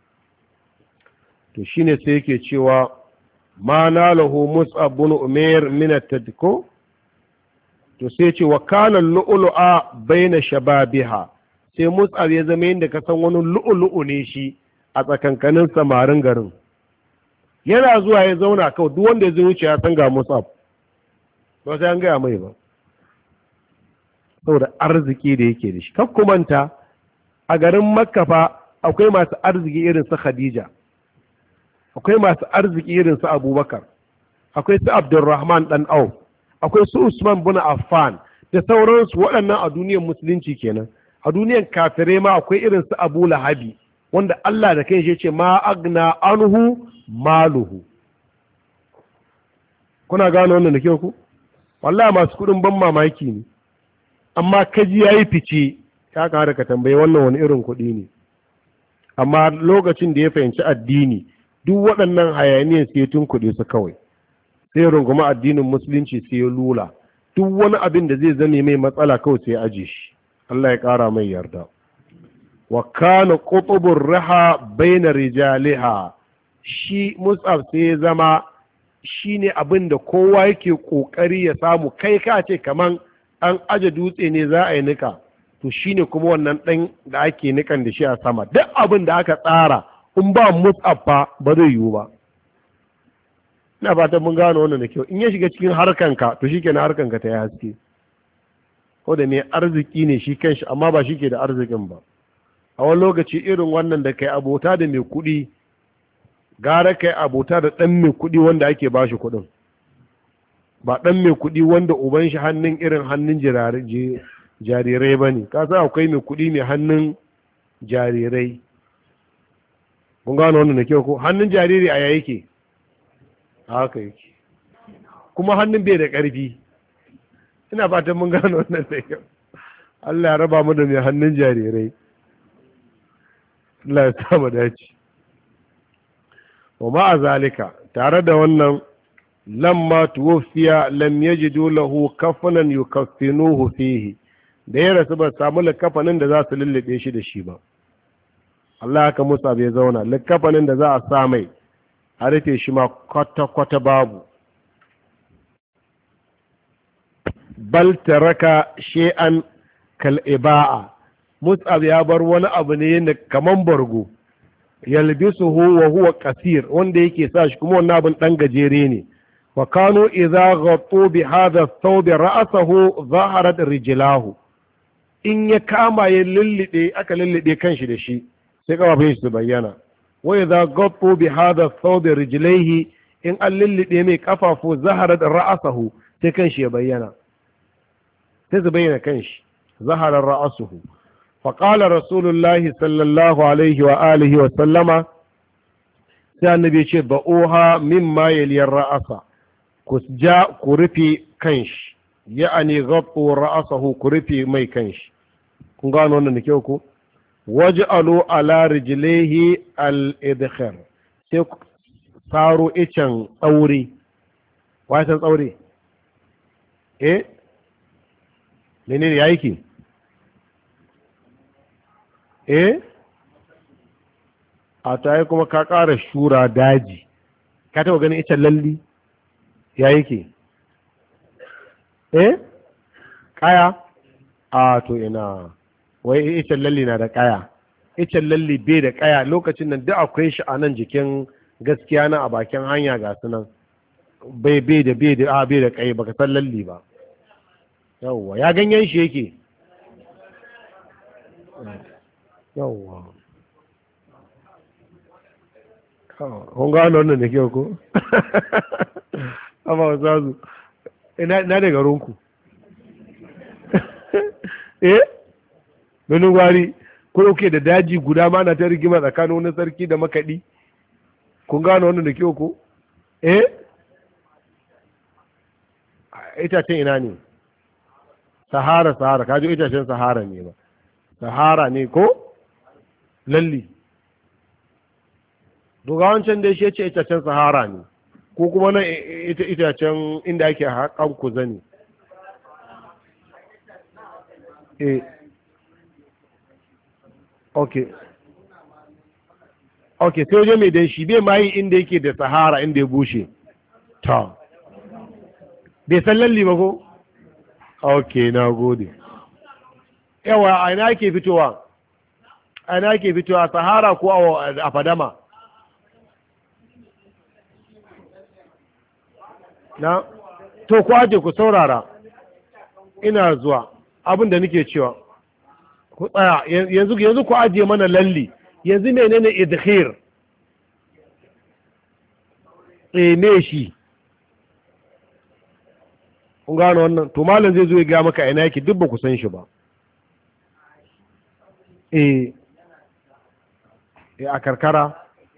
To shine sai yake cewa ma nalahu Mus'ab bin Umair min at-tadko, to sai ce wa kana lu'lu'a baina shababiha, sai Mus'ab ya zama yadda ka san wani lu'lu'u ne shi a tsakankanin samarin garin. Yana zuwa ya zauna kawai duk wanda ya zo wuce ya san ga Mus'ab, ba sai an gaya mai ba, saboda arziki da yake da shi. Kan kumanta a garin Makka fa akwai masu arziki irin su Khadija, akwai masu arziki irin su Abubakar, akwai su Abdurrahman dan Auf, akwai su Usman bin Affan da sauransu. Waɗannan a duniyar musulunci kenan. A duniyar kafirai ma akwai irin su Abu Lahabi, wanda Allah da kai shi ce ma agna anhu maluhu. Kuna gano wannan da kyau ku? Wallahi masu kudin ban mamaki ne. amma kaji ya yi fice ya kara ka tambaye wannan wani irin kuɗi ne. Amma lokacin da ya fahimci addini duk waɗannan hayaniyar sai tun kuɗi su kawai, sai runguma addinin musulunci sai ya lula duk wani abin da zai zame mai matsala kawai sai ya aje shi. Allah ya ƙara mai yarda. Wa kana qutubur raha baina rijaliha, shi Mus'ab sai ya zama shine abin da kowa yake kokari ya samu, kai ka ce kaman an aje dutse ne za a yi nika, to shine kuma wannan ɗan da ake nikan da shi a sama. Duk abin da aka tsara in ba Mus'ab fa ba zai yiwu ba. Ina fatan mun gano wannan da kyau. In ya shiga cikin harkanka to shikenan harkanka ta yi haske. Ko da mai arziki ne shi kanshi amma ba shi ke da arzikin ba. A wani lokaci irin wannan da kai abota da mai kuɗi gara kai abota da ɗan mai kuɗi wanda ake ba shi kuɗin, ba ɗan mai kuɗi wanda uban shi hannun irin hannun jarirai ba ne. Ka san akwai mai kuɗi mai hannun jarirai. Kun gano wannan da kyau ko? Hannun jariri a yayi ke haka yake, kuma hannun bai da ƙarfi. Ina fatan mun gano wannan da kyau. Allah ya raba mu da mai hannun jarirai. Allah ya sa mu dace. Wa ma'a zalika, tare da wannan, lamma tuwfiya lam yajidu lahu kafanan yukaffinuhu fihi, da ya rasu ba samu likafanin da za su lullube shi da shi ba. Allah haka Musa bai zauna, likafanin da za a sa mai a rufe shi ma kwata-kwata babu. Bal taraka shay'an kal iba'a, Mus'ab ya bar wani abu ne kaman bargo, yalbisuhu wa huwa qasir, wanda yake sa shi kuma wannan abin dan gajere ne. Wa kanu idza ghattu bi hadha ath-thawb ra'sahu zaharat rijlahu, in ya kama ya lullube aka lullube kanshi da shi sai kafafun shi su bayyana. Wa idza ghattu bi hadha ath-thawb rijlaihi, in an lullube mai kafafu zaharat ra'sahu sai kanshi ya bayyana, sai su bayyana kanshi, zaharar ra'asuhu. faƙala rasulullahi sallallahu alaihi wa alihi wa sallama, sai annabi ce ba'uha mimma yaliyar ra'asa, ku ja ku rufe kanshi, ya'ani ghabtu ra'asahu, ku rufe mai kanshi. Kun gano wannan da kyau ko? waj'alu ala rijlihi al-idkhar, sai ku saro icen tsaure. Wai san tsaure? Eh menene yayi ki? eh a ta yi kuma ka ƙara shura daji. Ka taɓa ganin icen lalli ya yake? eh ƙaya? A to ina, wai icen lalli na da ƙaya? Icen lalli bai da ƙaya. Lokacin nan duk akwai shi a nan jikin gaskiya na a bakin hanya ga su nan, bai bai da bai da a bai da ƙaya, baka san lalli ba. Yawwa, ya ganyen shi yake? Yawwa, kun gano wannan da kyau ko? Amma wasu zazu ina da garinku. Eh benin gwari ko yauke da daji guda ma na ta rigima tsakanin wani sarki da makaɗi. Kun gano wannan da kyau ko? Eh itacen ina ne? Sahara, sahara, kaji itacen sahara ne ba? Sahara ne ko? Lalli doga wancan dai shi ce itacen sahara ne, ko kuma na itacen inda ake haƙan kuza ne. eh ok ok sai waje mai dan shi bai mayi inda yake da sahara inda ya bushe ta bai san lalli ba ko? Ok, na gode. Yawa a ina ke fitowa? A ina ke fitowa, sahara ko a fadama? Na to ku aje ku saurara, ina zuwa. Abin da nake cewa ku tsaya yanzu, yanzu ku aje mana lalli. Yanzu menene idkhir? eh me shi? kun gano wannan? To malam zai zo ya ga maka ina yake, duk ba ku san shi ba. eh a karkara.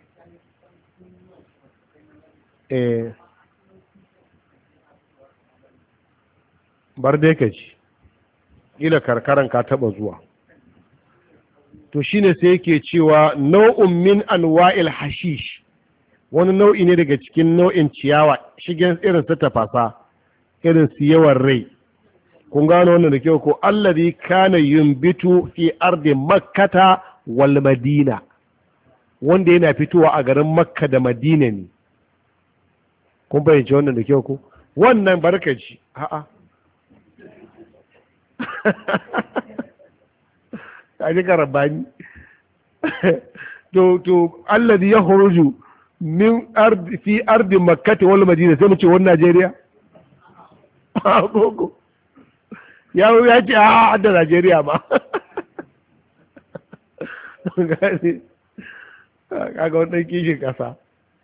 eh bar dai ka ci. ila karkaran ka taba zuwa. To shine sai yake cewa nau'un min anwa'il hashish, wani nau'i ne daga cikin nau'in ciyawa shigen irin su tafasa, irin su yawan rai. Kun gano wannan da kyau ko? Allazi kana yumbitu fi ardi makkata wal madina, wanda yana fitowa a garin makka da madina ne. Kun fahimci wannan da kyau ko? Wannan barkaci a'a kaji karabani to to allazi yakhruju min ardi fi ardi makkah wal madina, sai mu ce wannan Najeriya gogo ya ya ce a da Najeriya ba gani kaga wannan kishin kasa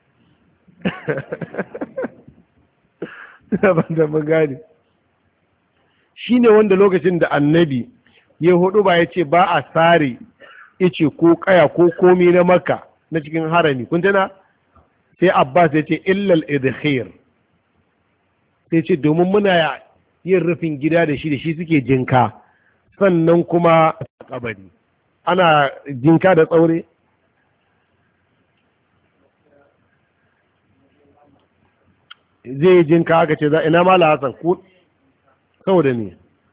ban da mun gane shine wanda lokacin da annabi ya hudu ba ya ce ba a sare ice ko kaya ko komi na makka na cikin harami, kun tana sai abbas ya ce illal idkhir, sai ce domin muna yin rufin gida da shi da shi suke jinka, sannan kuma kabari ana jinka da tsaure. Zai yi jinka aka ce za ina mala hasan ko saboda ne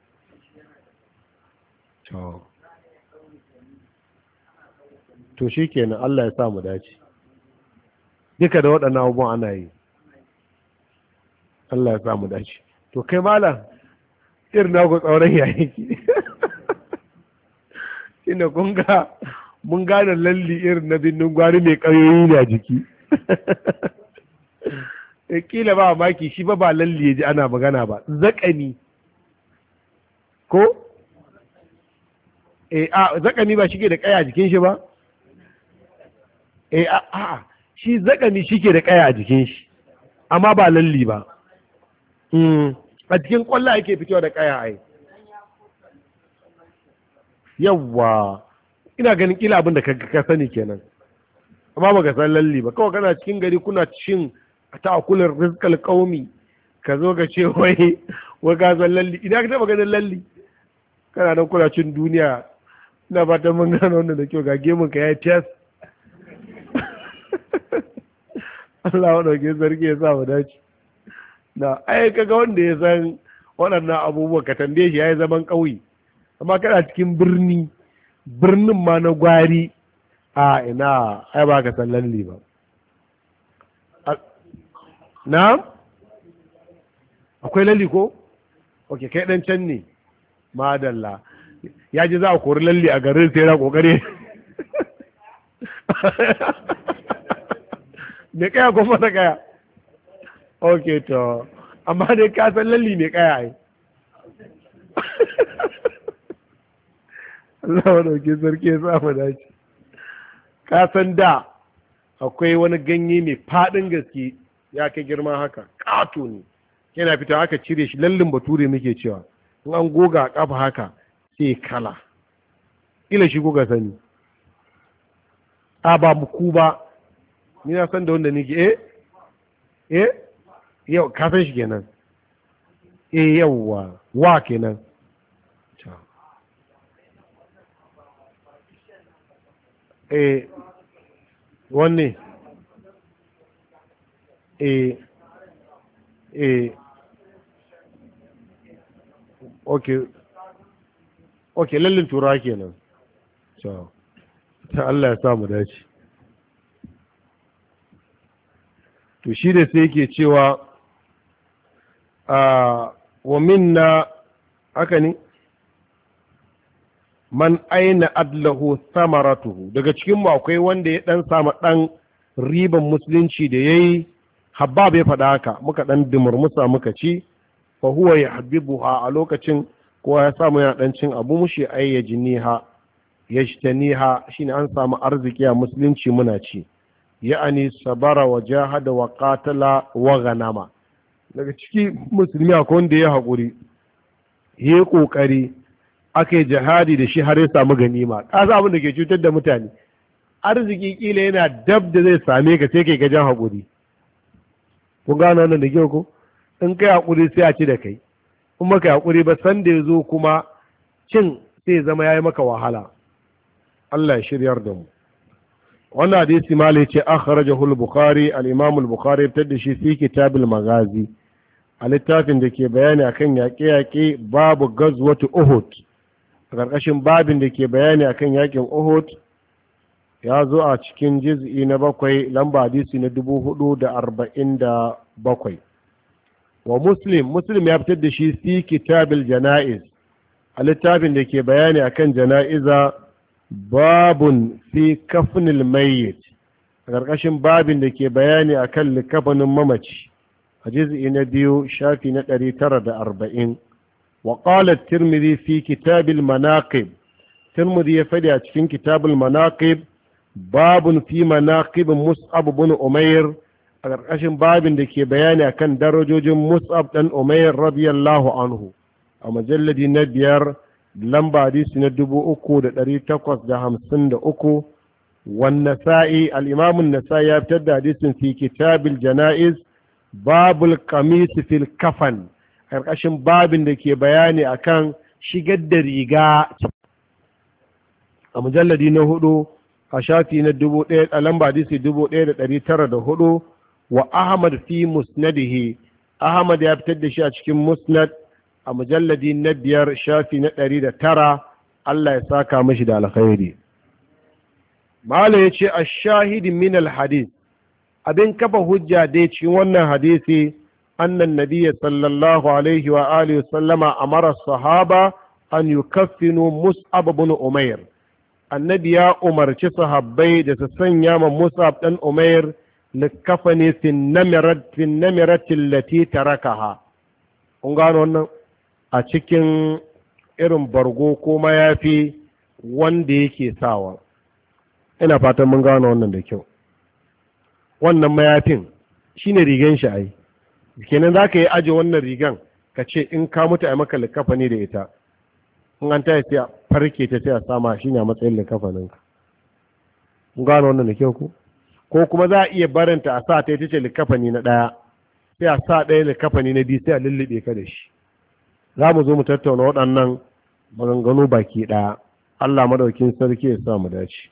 to shi kenan Allah ya sa mu dace duka da waɗannan abubuwan ana yi. Allah ya sa mu dace. To kai malam irin na ku tsauran yayi ki ina kun ga mun gane lalli irin na binnin gwari mai ƙayoyi ne a jiki kila ba maki shi ba ba lalli ya ji ana magana ba, zakani ko eh a zakani ba shike da kaya a jikin shi ba eh a a shi zakani shike da kaya a jikin shi amma ba lalli ba. mm a cikin kwallo ake fitowa da kaya ai. Yawwa ina ganin kila abin da ka sani kenan amma baka san lalli ba, kawai kana cikin gari kuna cin ta'akular rizqal qaumi ka zo ka ce wai wai ka san lalli. Idan ka taba ganin lalli kana nan kula cin duniya. Ina fatan mun gano wannan da kyau, ga gemun ka ya tiyas. Allah wa dauke sarki ya sa mu dace. Na ai kaga wanda ya san waɗannan abubuwa ka tambaye shi yayi zaman ƙauye, amma kana cikin birni, birnin ma na gwari a ina ai ba ka san lalli ba. Na akwai lalli ko? Ok, kai dan can ne madalla ya ji za a kori lalli a garin sai ra kokare me kaya ko mata kaya? Ok, to amma dai ka san lalli ne kaya ai. Allah wa dauke sarki ya sa mu dace. Ka san da akwai wani ganye mai fadin gaske ya kai girma haka, ƙato ne, yana fita haka cire shi, lallin bature muke cewa, in an goga a ƙafa haka sai kala, ila shi goga sani a ba muku ba, ni na san da wanda nake eh eh yau ka san shi kenan eh yawwa wa kenan eh wanne eh eh okay okay lallin tura kenan to ta Allah ya samu dace. To shi da sai yake cewa a wa minna haka ne man aina adlahu samaratuhu, daga cikin mu akwai wanda ya dan samu dan riban musulunci da yayi. Habbab ya faɗa haka, muka dan dimurmusa muka ci, fa huwa yahbibuha, a lokacin kowa ya samu yana dan cin abu mushi ayyajniha yajtaniha, shine an samu arziki a musulunci muna ci. ya'ani sabara wa jahada wa qatala wa ghanama, daga ciki musulmi akwai wanda ya haƙuri yayi kokari akai jihadi da shi har ya samu ganima. Kasa abin da ke cutar da mutane, arziki kila yana dab da zai same ka sai kai gajan haƙuri. Kun gano wannan da kyau ko? In kai haƙuri sai a ci da kai, in maka haƙuri ba san da ya zo kuma cin sai zama yayi maka wahala. Allah ya shiryar da mu. wannan hadisi mali ce akhrajahu al-bukhari al-imam al-bukhari tadda shi fi kitabul magazi a littafin da ke bayani akan yaƙe-yaƙe babu gazwatu uhud a ƙarƙashin babin da ke bayani akan yaƙin uhud ya zo a cikin juz'i na bakwai lamba hadisi na dubu hudu da arba'in da bakwai. Wa muslim muslim ya fitar da shi fi kitabil jana'iz a littafin da ke bayani akan jana'iza babun fi kafnil mayyit a ƙarƙashin babin da ke bayani akan likafanin mamaci a juz'i na biyu shafi na ɗari tara da arba'in. Wa qala at-tirmidhi fi kitabil manaqib tirmidhi ya faɗi a cikin kitabul manaqib babun fi manaqib mus'ab ibn umair a ƙarƙashin babin da ke bayani akan darajojin mus'ab dan umair radiyallahu anhu a mujalladi na biyar lamba hadisi na dubu uku da ɗari takwas da hamsin da uku. wan nasa'i al-imam an-nasa'i ya fitar da hadisin fi kitabil janaiz babul qamis fil kafan a ƙarƙashin babin da ke bayani akan shigar da riga a mujalladi na hudu a shafi na dubu ɗaya a lamba hadisi dubu ɗaya da ɗari tara da hudu. Wa ahmad fi musnadihi ahmad ya fitar da shi a cikin musnad a mujalladi na biyar shafi na ɗari da tara. Allah ya saka mashi da alkhairi. Malam ya ce ash-shahid min al-hadith abin kafa hujja dai cikin wannan hadisi annan nabiyyi sallallahu alaihi wa alihi sallama amara sahaba an yukaffinu mus'ab ibn umair. Annabi ya umarci sahabbai da su sanya ma mus'ab dan umair likafani fin namirat fin namiratin lati tarakaha. Kun gano wannan a cikin irin bargo ko mayafi wanda yake sawa. Ina fatan mun gano wannan da kyau. Wannan mayafin shine rigan shi ai. Kenan zaka yi aje wannan rigan ka ce in ka mutu ai maka likafani da ita. In an taya sai a farke ta sai a sama shine a matsayin likafaninka. Mun gano wannan da kyau ko? Ko kuma za a iya barinta a sa ta ita ce likafani na ɗaya sai a sa ɗaya likafani na biyu sai a lullube ka da shi. Za mu zo mu tattauna waɗannan maganganu baki ɗaya. Allah madaukin sarki ya sa mu dace.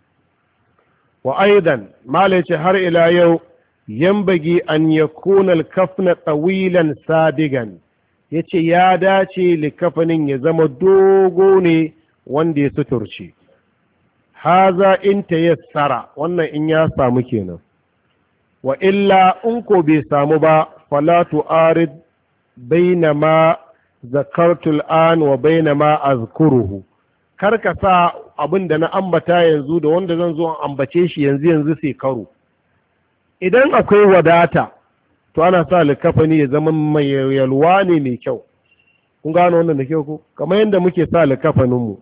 Wa aidan mala ce har ila yau yambagi an yakuna al-kafna tawilan sadigan yace ya dace likafanin ya zama dogo ne wanda ya suturce. Haza in tayassara wannan in ya samu kenan. Wa illa in ko bai samu ba fala tu'arid bainama zakartu al'an wa bainama azkuruhu. Kar ka sa abin da na ambata yanzu da wanda zan zo ambace shi yanzu yanzu sai karo. Idan akwai wadata to ana sa likafani ya zama mai yalwa ne mai kyau. Kun gano wannan da kyau ko? Kamar yadda muke sa likafanin mu.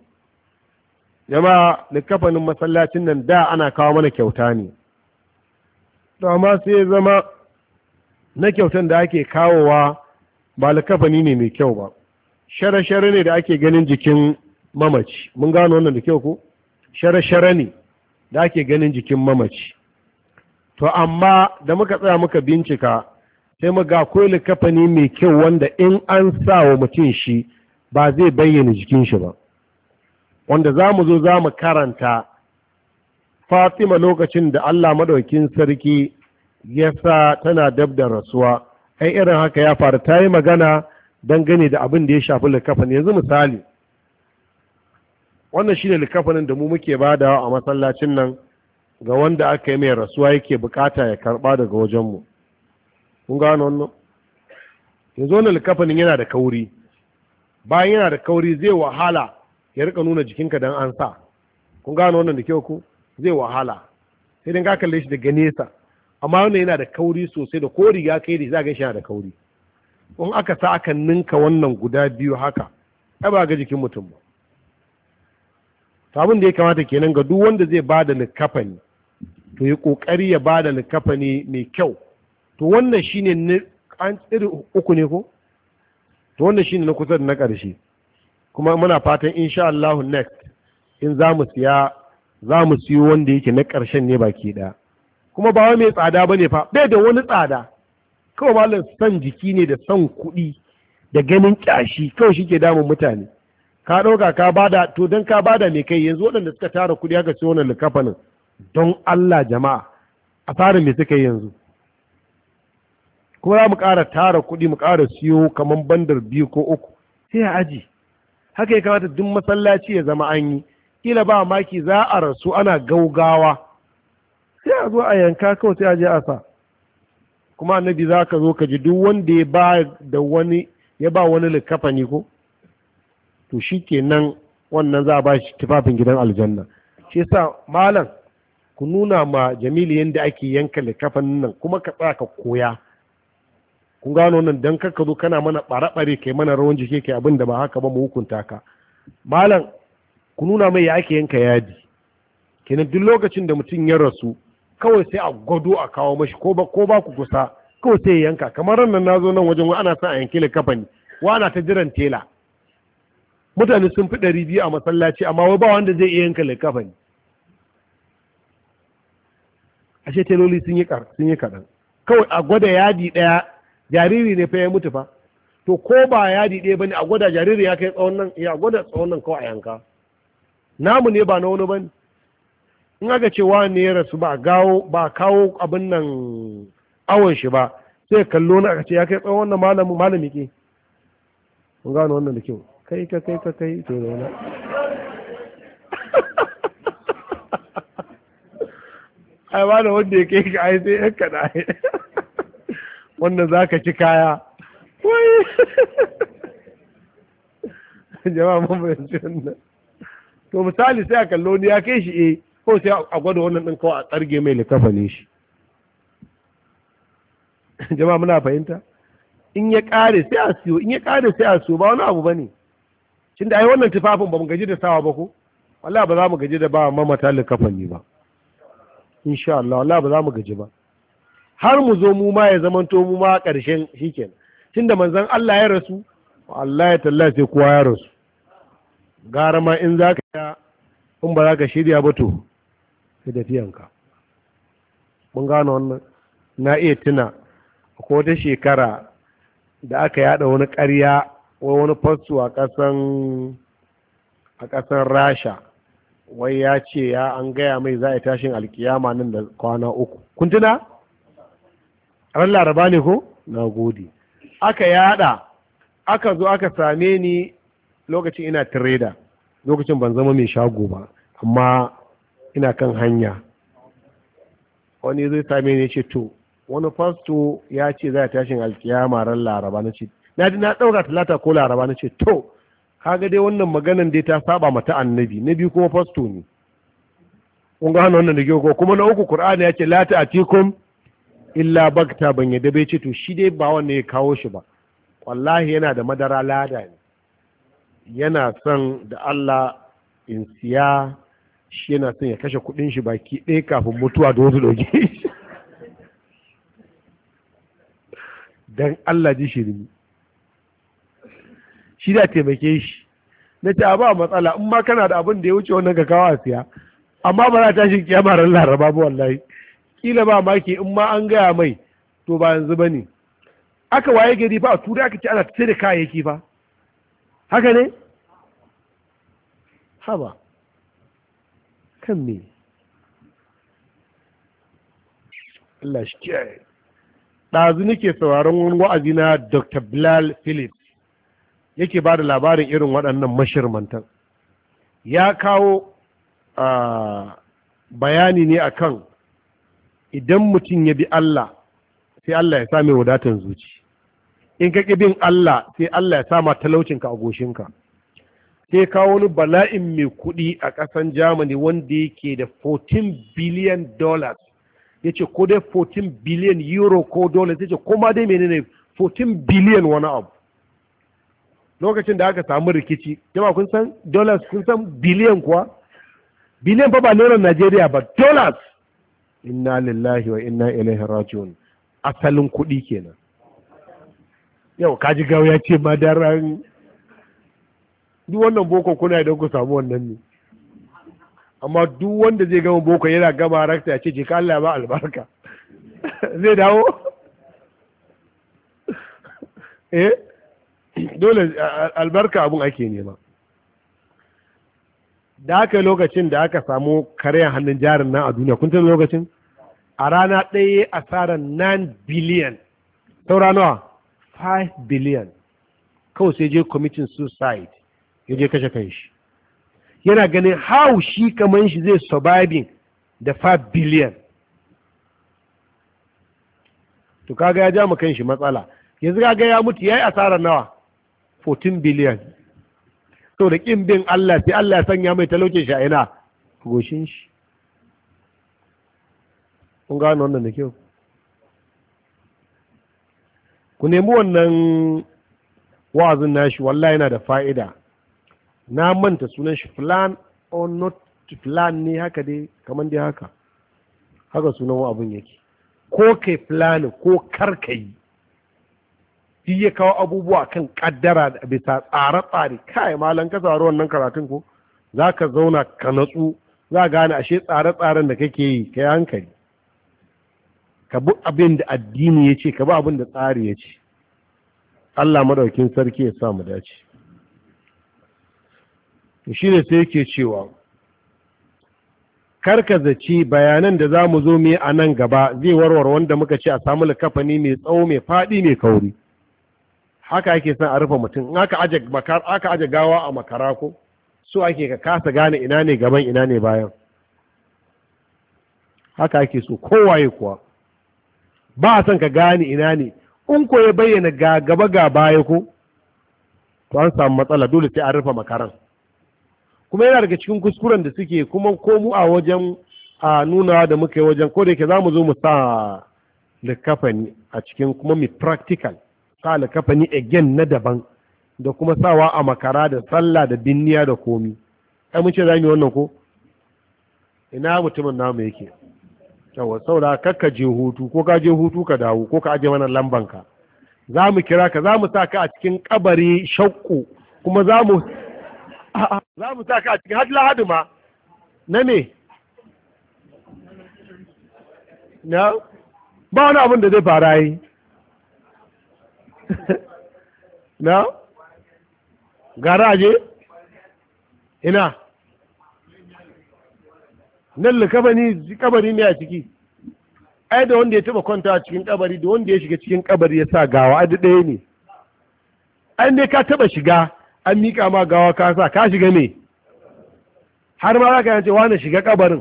Jama'a likafanin masallacin nan da ana kawo mana kyauta ne. To amma sai ya zama na kyautan da ake kawowa ba likafani ne mai kyau ba. Share-share ne da ake ganin jikin mamaci. Mun gano wannan da kyau ko? Share-share ne da ake ganin jikin mamaci. To amma da muka tsaya muka bincika sai muga akwai likafani mai kyau wanda in an sa wa mutum shi ba zai bayyana jikin shi ba. Wanda za mu zo za mu karanta Fatima lokacin da Allah madaukin sarki ya sa tana dab da rasuwa. Ai irin haka ya faru, ta yi magana dangane da abin da ya shafi likafani. Yanzu misali, wannan shi ne likafanin da mu muke badawa a masallacin nan ga wanda aka yi mai rasuwa yake bukata ya karba daga wajenmu. Kun gano wannan? Yanzu wannan likafanin yana da kauri. Bayan yana da kauri zai wahala ya rika nuna jikinka don an sa. Kun gano wannan da kyau ku? Zai wahala. Sai dan ka kalle shi daga nesa. Amma wannan yana da kauri sosai da ko riga kai da za ga shi yana da kauri. In aka sa aka ninka wannan guda biyu haka, ai ba ga jikin mutum ba. To abin da ya kamata kenan ga duk wanda zai bada likafani, to yi kokari ya bada likafani mai kyau. To wannan shine an tsiri uku ne ko? To wannan shine na kusa da na ƙarshe. Kuma muna fatan insha Allah next in za mu siya za mu siyo wanda yake na ƙarshen ne baki ɗaya. Kuma ba wai mai tsada bane fa, bai da wani tsada. Kawai malam san jiki ne da san kuɗi da ganin ƙyashi kawai shi ke damun mutane. ka ɗauka ka bada, to don ka bada mai kai yanzu waɗanda suka tara kuɗi haka sai wannan likafanin don Allah jama'a a tsarin me suka yi yanzu, kuma za mu ƙara tara kuɗi mu ƙara siyo kamar bandar biyu ko uku sai a aji. Haka ya kamata duk masallaci ya zama an yi, kila ba maki za a rasu ana gaugawa sai a zo a yanka kawai sai a je a sa. Kuma annabi za ka zo ka ji duk wanda ya ba da wani ya ba wani likafani ko to shi kenan wannan za a ba shi tufafin gidan aljanna. Shi yasa malam ku nuna ma Jamilu yadda ake yanka likafanin nan kuma ka tsaya ka koya. Kun gano nan dan ka zo kana mana bare-bare kai mana rawan jiki kai abin da ba haka ba mu hukunta ka. Malam ku nuna mai ya ake yanka yadi. Kenan duk lokacin da mutum ya rasu kawai sai a gwado a kawo mashi ko ba ko ba ku kusa kawai sai ya yanka. Kamar ran nan nazo nan wajen wai ana sa a yanki likafani wa ana ta jiran tela. Mutane sun fi ɗari biyu a masallaci amma wai ba wanda zai iya yanka likafani. Ashe teloli sun yi kar sun yi kaɗan. Kawai a gwada yadi ɗaya jariri ne fa ya mutu fa. To ko ba yadi ɗaya bane a gwada jariri ya kai tsawon nan ya gwada tsawon nan kawai a yanka. Namu ne ba na wani bane. In aka ce wa ne ya rasu ba gawo ba kawo abin nan awon shi ba sai kallo na aka ce ya kai tsawon wannan malami malami ke. Mun gano wannan da kyau. Kai ka kai ka kai to da wani. Ai ba da wanda ya kai ka ai sai yan kaɗa. Wanda za ka ci kaya. Jama'a mun fahimci wannan. To misali sai a kallo ni ya kai shi eh ko sai a gwada wannan ɗin kawai a tsarge mai likafani shi. Jama'a muna fahimta? In ya ƙare sai a siyo, in ya ƙare sai a siyo ba wani abu ba ne. Shin da ai wannan tufafin ba mu gaji da sawa ba ko? Wallahi ba za mu gaji da ba mamata likafani ba. Insha Allah, wallahi ba za mu gaji ba. Har mu zo mu ma ya zamanto mu ma ƙarshen shikenan. Tunda manzon Allah ya rasu, Allah ya tallace sai kowa ya rasu. Gara ma in za ka in ba za ka shirya ba to sai tafiyanka. Mun gano wannan. Na iya tuna ko wata shekara da aka yada wani ƙarya wai wani fasto a ƙasan a ƙasan Rasha wai ya ce ya an gaya mai za a tashin alkiyama nan da kwana uku. Kun tuna? Ran Laraba ne ko? Na gode. Aka yada aka zo aka same ni lokacin ina trader, lokacin ban zama mai shago ba amma ina kan hanya. Wani zai same ni ce to wani fasto ya ce za a tashin alkiyama ran Laraba. Na ce na na dauka talata ko Laraba. Na ce to kaga dai wannan maganan dai ta saba mata annabi, na biyu kuma fasto ne. Kun ga wannan da ke ko kuma na uku Qur'ani ya ce la ta'atikum illa bagta, ban yadda bai ce to shi dai ba wanne ya kawo shi ba. Wallahi yana da madara lada ne, yana son da Allah in siya shi, yana son ya kashe kudin shi baki ɗaya kafin mutuwa da wasu ɗauke shi don Allah ji shirmi shi da taimake shi. Na ce ba matsala in ma kana da abin da ya wuce wannan ka kawo a siya, amma ba za ta shi kiyama ran Laraba ba wallahi. Kila ba maki in ma an gaya mai to ba yanzu ba ne. Aka waye gari fa a turai aka ce ana sai da kayayyaki fa. Haka ne? Haba. Kan me? Allah shi kiyaye. Ɗazu nake sauraron wani wa'azi na Doctor Bilal Phillips yake ba da labarin irin waɗannan mashirmantan. Ya kawo bayani ne akan idan mutum ya bi Allah sai Allah ya sa mai wadatan zuci, in ka bin Allah sai Allah ya sa ma talaucinka a goshinka. Sai kawo wani bala'in mai kuɗi a ƙasan Germany wanda yake da fourteen billion dollars, ya ce ko dai fourteen billion euro ko dollars, ya ce kuma dai menene fourteen billion wani abu. Lokacin da aka samu rikici, jama'a kun san dollars, kun san billion kuwa? Billion fa ba naira Najeriya ba, dollars. Inna lillahi wa inna ilaihi raji'un. Asalin kuɗi kenan. Yau kaji gawo ya ce madaran duk wannan boko kuna idan ku samu wannan ne, amma duk wanda zai gama boko yana gama rakta ya ce je ka Allah ba albarka zai dawo eh dole albarka abun ake nema. da aka lokacin da aka samu karyan hannun jarin nan a duniya kun tuna lokacin a rana ɗaya asarar nine billion saura nawa five billion kawai sai je committing suicide ya je kashe kanshi yana ganin how shi kamar shi zai surviving da five billion to kaga ya ja mu kanshi matsala yanzu kaga ya mutu yayi asarar nawa fourteen billion to da kin bin Allah sai Allah ya sanya mai talaucin shi a ina goshin shi kun gano wannan da kyau ku nemi wannan wa'azin nashi wallahi yana da fa'ida na manta sunan shi plan or not plan ne haka dai kamar dai haka haka sunan abun yake ko kai plan ko kar kai shi ya kawo abubuwa kan kaddara da bisa tsare-tsare kai malan ka tsaro wannan karatun ko za ka zauna ka natsu za gane ashe tsare-tsaren da kake yi kai hankali ka bi abin da addini ya ce ka bi abin da tsari ya ce Allah madaukin sarki ya sa mu dace to shi ne sai yake cewa karkazaci bayanan da za mu zo mu yi a nan gaba zai warware wanda muka ce a samu likafani mai tsawo mai faɗi mai kauri haka ake son a rufe mutum in aka aje makar aka aje gawa a makara ko so ake ka kasa gane ina ne gaban ina ne bayan haka ake so kowaye kuwa ba a son ka gane ina ne in ko ya bayyana ga gaba ga baya ko to an samu matsala dole sai an rufe makaran kuma yana daga cikin kuskuren da suke kuma ko mu a wajen a nuna da muka yi wajen ko da yake za mu zo mu sa likafani a cikin kuma mai practical sa likafani again na daban da kuma sawa a makara da sallah da binniya da komi ai mun ce za mu yi wannan ko ina mutumin namu yake yawa saboda kakka je hutu ko ka je hutu ka dawo ko ka aje mana lambanka za mu kira ka za mu sa ka a cikin kabari shakku kuma za mu za mu sa ka a cikin hadla haduma na ne na ba wani abin da zai fara yi na garaje ina nan likabani kabari ne a ciki ai da wanda ya taba kwanta a cikin kabari da wanda ya shiga cikin kabari ya sa gawa a ɗaya ne ai ne ka taba shiga an miƙa ma gawa ka sa ka shiga me har ma za ka yance wani shiga kabarin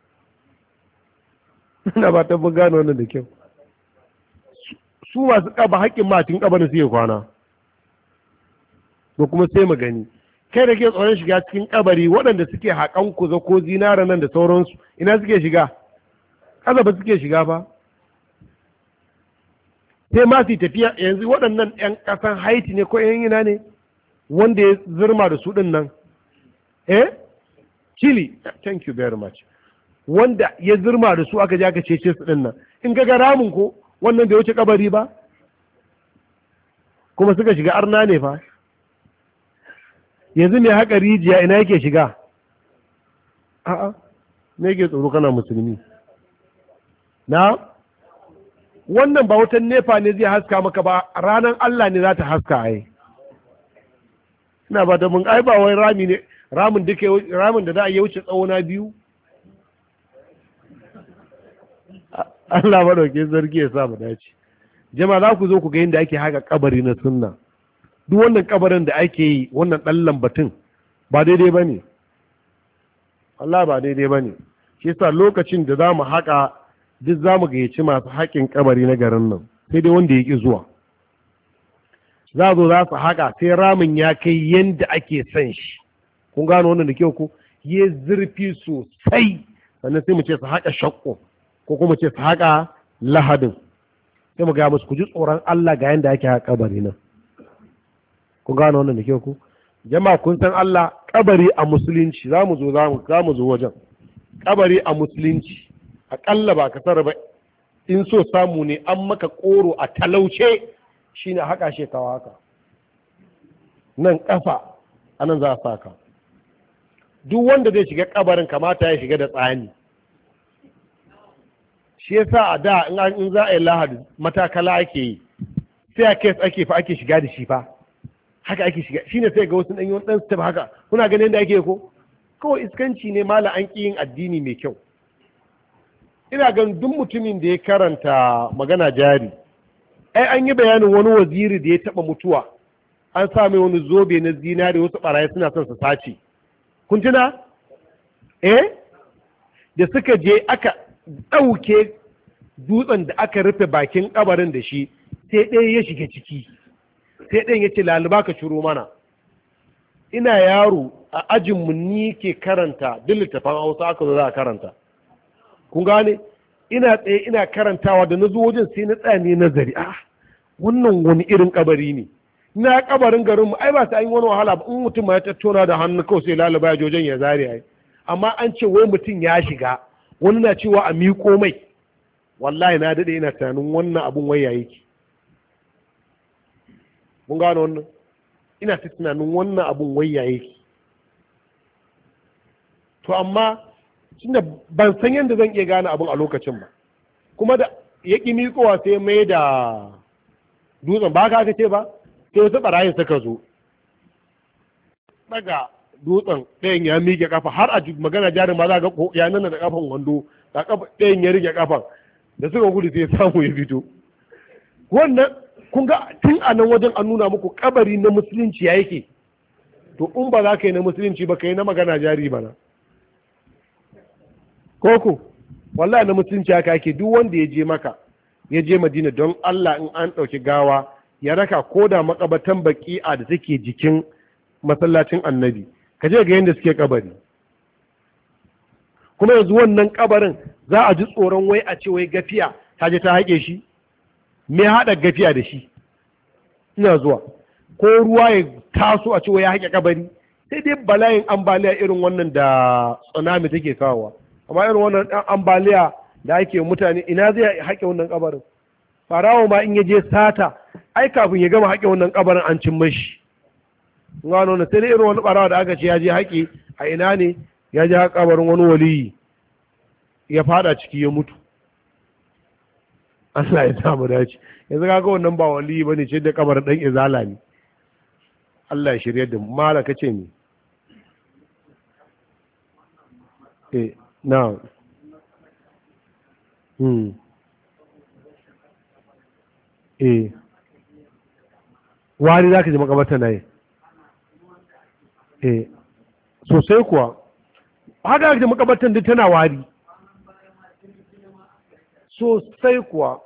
ina ba ta gano wannan da kyau su masu kaba haƙƙin matin kabarin su yi kwana ko kuma sai mu gani kai da ke tsoron shiga cikin kabari waɗanda suke haƙan kuza ko zinara nan da sauransu ina suke shiga ƙasa ba suke shiga ba sai ma su tafiya yanzu waɗannan 'yan ƙasan haiti ne ko 'yan ina ne wanda ya zirma da su ɗin nan eh chile thank you very much wanda ya zirma da su aka je aka cece su ɗin nan in ga ramin ko wannan bai wuce kabari ba kuma suka shiga arna ne fa yanzu mai haka rijiya ina yake shiga a'a me yake tsoro kana musulmi na wannan ba wutan nefa ne zai haska maka ba ranar Allah ne za ta haska ai ina ba ta mun ai ba wai rami ne ramin duke ramin da za a yi wuce tsawona biyu Allah madauke sarki ya sa mu dace jama'a za ku zo ku ga yadda ake haka kabari na sunna duk wannan kabarin da ake yi wannan ɗan lambatin ba daidai ba ne Allah ba daidai ba ne shi yasa lokacin da za mu haƙa duk za mu gayyaci masu haƙin kabari na garin nan sai dai wanda ya ƙi zuwa za zo za su haƙa sai ramin ya kai yadda ake son shi kun gano wannan da kyau ko ya zurfi sosai sannan sai mu ce su haƙa shakko ko kuma ce su haƙa lahadin sai mu gaya musu ku ji tsoron Allah ga yadda ake haƙa kabari nan ku gano wannan da ke ku jama'a kun san Allah kabari a musulunci za mu zo za mu zo wajen kabari a musulunci akalla ba ka sarra ba in so samu ne an maka koro a talauce shine haka shekawa haka nan kafa anan za a saka duk wanda zai shiga kabarin kamata ya shiga da tsani shi yasa a da in za a yi lahadi matakala ake yi sai a kes ake fa ake shiga da shi fa haka ake shiga shine sai ga wasu ɗan yi ɗan step haka kuna ganin da ake ko kawai iskanci ne mala an ƙi yin addini mai kyau. Ina gan duk mutumin da ya karanta magana jari, ai an yi bayanin wani waziri da ya taɓa mutuwa, an sa mai wani zobe na zinari, wasu ɓarayi suna son su sace. Kun tuna? Eh? Da suka je aka ɗauke dutsen da aka rufe bakin ƙabarin da shi, sai ɗaya ya shiga ciki, sai ɗayan ya ce laluba ka ciro mana. Ina yaro a ajinmu ni ke karanta duk littafin Hausa aka zo za a karanta. Kun gane? Ina tsaye ina karantawa da na zo wajen sai na tsaya ne nazari. Ah, wannan wani irin kabari ne. Na kabarin garinmu ai ba ta yi wani wahala ba, in mutum ya tattauna da hannu kawai sai lalaba ya jojen ya zare ai. Amma an ce wai mutum ya shiga, wani na cewa a miƙo mai. Wallahi na daɗe ina tunanin wannan abun wai ya yake. Mun gano wannan? Ina ta tunanin wannan abun wai ya yake. To amma tunda ban san yadda zan iya gane abun a lokacin ba, kuma da ya ƙi miƙowa sai mai da dutsen ba ka ce ba, sai wasu ɓarayin suka zo daga dutsen ɗayan ya miƙe kafa, har a magana jarin ma za ga ya nana da kafan wando, da ɗayan ya rike kafan, da suka gudu sai samu ya fito. Wannan kun ga tun a nan wajen an nuna muku kabari na musulunci ya yake. To in ba za ka yi na musulunci ba, ka yi na magana jari bana. Koko, wallahi na musulunci haka ake. Duk wanda ya je maka, ya je Madina, don Allah in an ɗauki gawa ya raka ko da makabatan baki'a da take jikin masallacin Annabi, ka je ga yadda suke kabari. Kuma yanzu wannan kabarin za a ji tsoron wai a ce wai gafiya ta je ta haƙe shi. Me haɗa gafiya da shi? Ina zuwa. Ko ruwa ya taso a ce wai ya haƙe kabari, sai dai bala'in ambaliya irin wannan da tsunami take kawowa. Amma irin wannan ɗan ambaliya da ake mutane, ina zai haƙe wannan kabarin? Farawo ma in ya je sata, ai kafin ya gama haƙe wannan kabarin an cin mashi. Gano na sai dai irin wani ɓarawa da aka ce ya je haƙe a ina ne, ya je haƙe kabarin wani waliyi ya fada ciki ya mutu. Allah ya samu dace. Yanzu kaga wannan ba waliyi bane, ce da kabarin dan izala ne. Allah ya shirye da mu. Mala kace ni. Eh, na. Hmm. Eh. Wari zaka ji makabarta nayi. Eh. Sosai kuwa. Haka da makabartan duk tana wari. Sosai kuwa.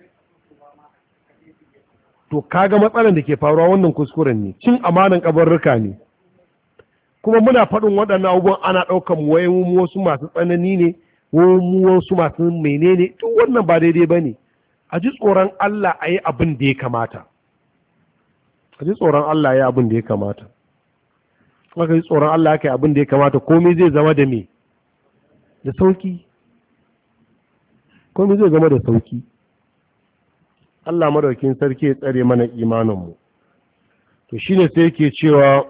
To kaga matsalar da ke faruwa wannan kuskuren ne, cin amanan kabarruka ne. Kuma muna faɗin waɗannan abubuwan ana ɗaukar mu wai mu wasu masu tsanani ne, mu wasu masu menene, to wannan ba daidai bane. A ji tsoron Allah a yi abin da ya kamata. A ji tsoron Allah ya yi abin da ya kamata. Aka ji tsoron Allah ya kai abin da ya kamata, komai zai zama da me? Da sauki. Komai zai zama da sauki. Allah madaukin sarki ya tsare mana imaninmu. To shine sai yake cewa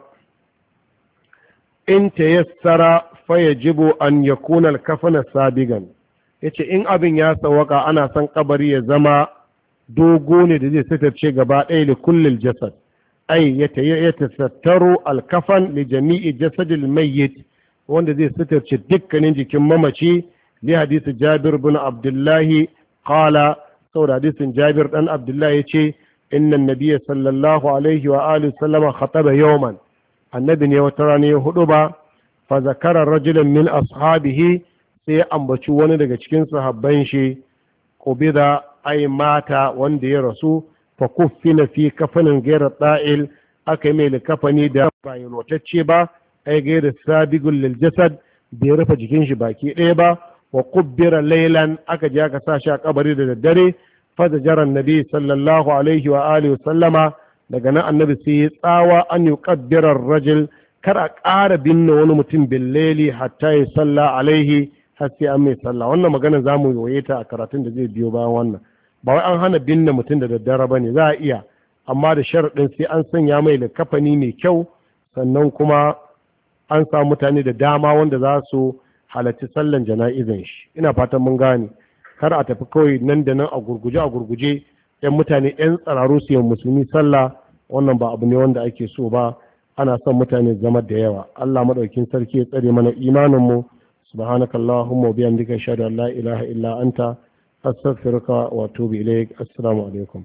in tayassara fa yajibu an yakuna al-kafana sabigan. Yace in abin ya sawaka ana son kabari ya zama dogo ne da zai sitarce gaba ɗaya da kullil jasad. Ai yatasattaru al-kafan li jami'i jasadil mayyit, wanda zai sitarce dukkanin jikin mamaci, li hadisi Jabir bin Abdullah qala, saboda hadisin Jabir dan Abdullah yace inna nabiyya sallallahu alaihi wa alihi sallama khataba yawman, annabi ne wata rana ya hudu ba, fa zakara rajulan min ashabihi, sai ya ambaci wani daga cikin sahabban shi, qubida ay mata, wanda ya rasu, fa kuffina fi kafanin ghayra ta'il, aka mai likafani da ba yalwatacce ba, ay ghayra sabigul lil jasad, bai rufe jikin shi baki ɗaya ba, wa kubbira laylan, aka je aka sa shi a kabari da daddare, fa zajaran nabi sallallahu alaihi wa alihi wa sallama, daga nan annabi sai ya tsawa an yuqaddira ar-rajul, kar a ƙara binne wani mutum billeli hatta ya salla alaihi, har sai an mai sallah. Wannan magana za mu yoye ta a karatun da zai biyo bayan wannan. Ba wai an hana binne mutum da daddare ba ne, za a iya, amma da sharaɗin sai an sanya mai likafani mai kyau, sannan kuma an sa mutane da dama wanda za su halarci sallan jana'izan shi. Ina fatan mun gane, kar a tafi kawai nan da nan a gurguje a gurguje, yan mutane yan tsararu su yi musulmi sallah, wannan ba abu ne wanda ake so ba. ana son mutane zama da yawa. Allah madaukin sarki ya tsare mana imanin mu. subhanakallahumma wa bihamdika ashhadu an la ilaha illa anta astaghfiruka wa atubu ilaik. Assalamu alaikum.